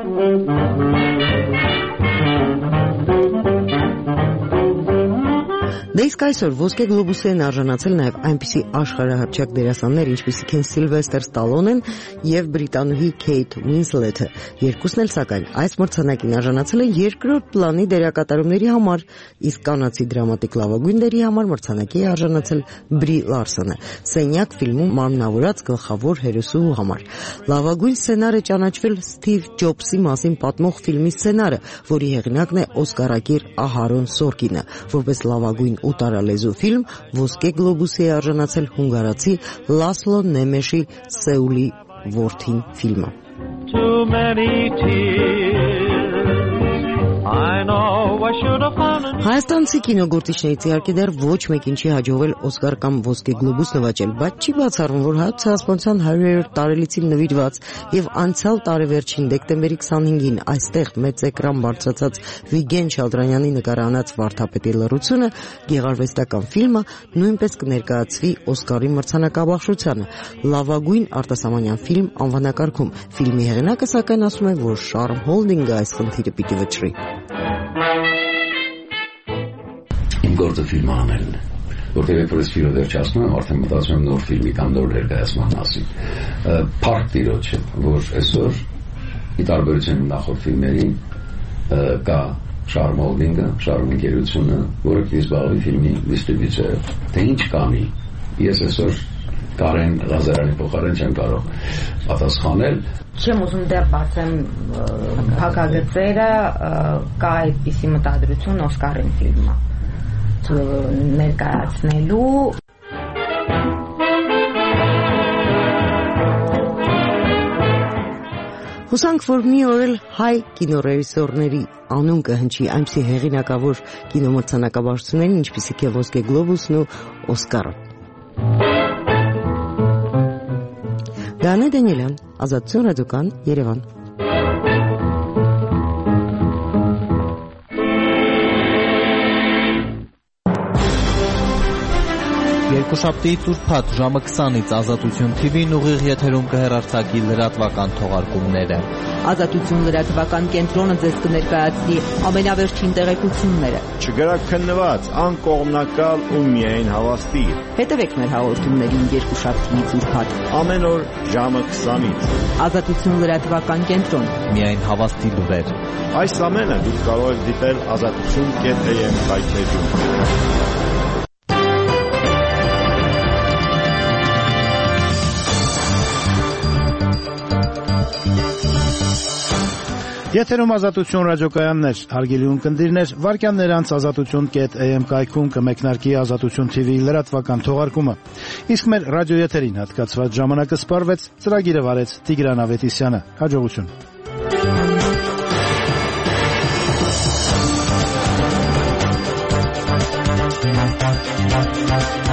Դե իսկ այսօր Ոսկե գլոբուսի են արժանացել նաև այնպիսի աշխարհահռչակ դերասաններ, ինչպիսիք են Սիլվեստր Ստալոնեն եւ բրիտանուհի Քեյթ Ուինսլեթը։ Երկուսն էլ սակայն այս մրցանակին արժանացել են երկրորդ պլանի դերակատարումների համար, իսկ կանացի դրամատիկ լավագույն դերի համար մրցանակի է արժանացել Բրի Լարսոնը, Սենյակ ֆիլմում մարմնավորած գլխավոր հերոսու համար։ Լավագույն սցենարը ճանաչվել Սթիվ Ջոբսի մասին պատմող ֆիլմի սցենարը, որի հեղինակն է օսկարակիր Ահարոն Սորկինը, որպես լավագույն ուտարալեզու ֆիլմ Ոսկե գլոբուսի է արժանացել հունգարացի Լասլո Նեմեշի Սեուլի որդին ֆիլմը։ Too many tears. I know I should have found an... Հայաստանցի կինոգործիչներից իհարկե դեռ ոչ մեկին չի հաջողվել Օսկար կամ Ոսկե գլոբուս նվաճել, բայց չի բացառվում, որ Հայոց ցեղասպանության հարյուրերորդ տարելիցին նվիրված եւ անցյալ տարեվերջին դեկտեմբերի քսանհինգին այստեղ մեծ էկրան բարձրացած Վիգեն Չալդրանյանի նկարահանած Վարդապետի լռությունը գեղարվեստական ֆիլմը նույնպես կներկայացվի Օսկարի մրցանակաբաշխությանը լավագույն արտասահմանյան ֆիլմ անվանակարգում։ Ֆիլմի հեղինակը սակայն ասում է, որ Շարմ Հոլդինգը այս խնդիրը պիտի վճռի։ գործը ֆիլմ անելն է, որտեղ երբ որ ես ֆիլմը վերջացնում եմ, արդեն մտածում եմ նոր ֆիլմի կամ նոր ներկայացման մասին։ Փառք Տիրոջ է, որ այսօր ի տարբերություն նախորդ ֆիլմերի կա Շարմ Հոլդինգը, Շարմ ընկերությունը, որը կզբաղվի ֆիլմի դիստրիբյուցիայով։ Թե ինչ կանի, ես այսօր Կարեն Ղազարյանի փոխարեն չեմ կարող պատասխանել։ Չեմ ուզում դեռ բացեմ փակագծերը, կա այդպիսի մտադրություն Օսկարին ֆիլմը ներկայացնելու։ Հուսանք, որ մի օր էլ հայ կինոռեժիսորների անուն կհնչի այնպիսի հեղինակավոր կինոմրցանակաբարձություններին, ինչպիսիք է Ոսկե գլոբուսն ու Օսկարը։ Դանե Դանիելյան, Ազատություն ռադիոկան, Երևան։ Երկուշաբթիից ուրբաթ ժամը քսանից Ազատություն թիվին ուղիղ եթերում կհեռարձակի լրատվական թողարկումները։ Ազատություն լրատվական կենտրոնը ձեզ կներկայացնի ամենավերջին տեղեկությունները։ Չգրաքննված, անկողմնակալ ու միայն հավաստի։ Հետևեք մեր հաղորդումներին երկուշաբթիից ուրբաթ ամեն օր ժամը քսանից։ Ազատություն լրատվական կենտրոն։ Միայն հավաստի լուրեր։ Այս ամենը դուք կարող եք դիտել ազատություն կետ էյ էմ կայքեջում։ Եթերում Ազատություն ռադիոկայաններ, հարգելի ունկնդիրներ, վարկյաններ անց ազատություն կետ էյ էմ կայքում կմեկնարկի Ազատություն թիվի լրատվական թողարկումը։ Իսկ մեր ռադիոեթերին հատկացված ժամանակը սպառվեց, ծրագիրը վարեց Տիգրան Ավետիսյանը։ Հաջողություն։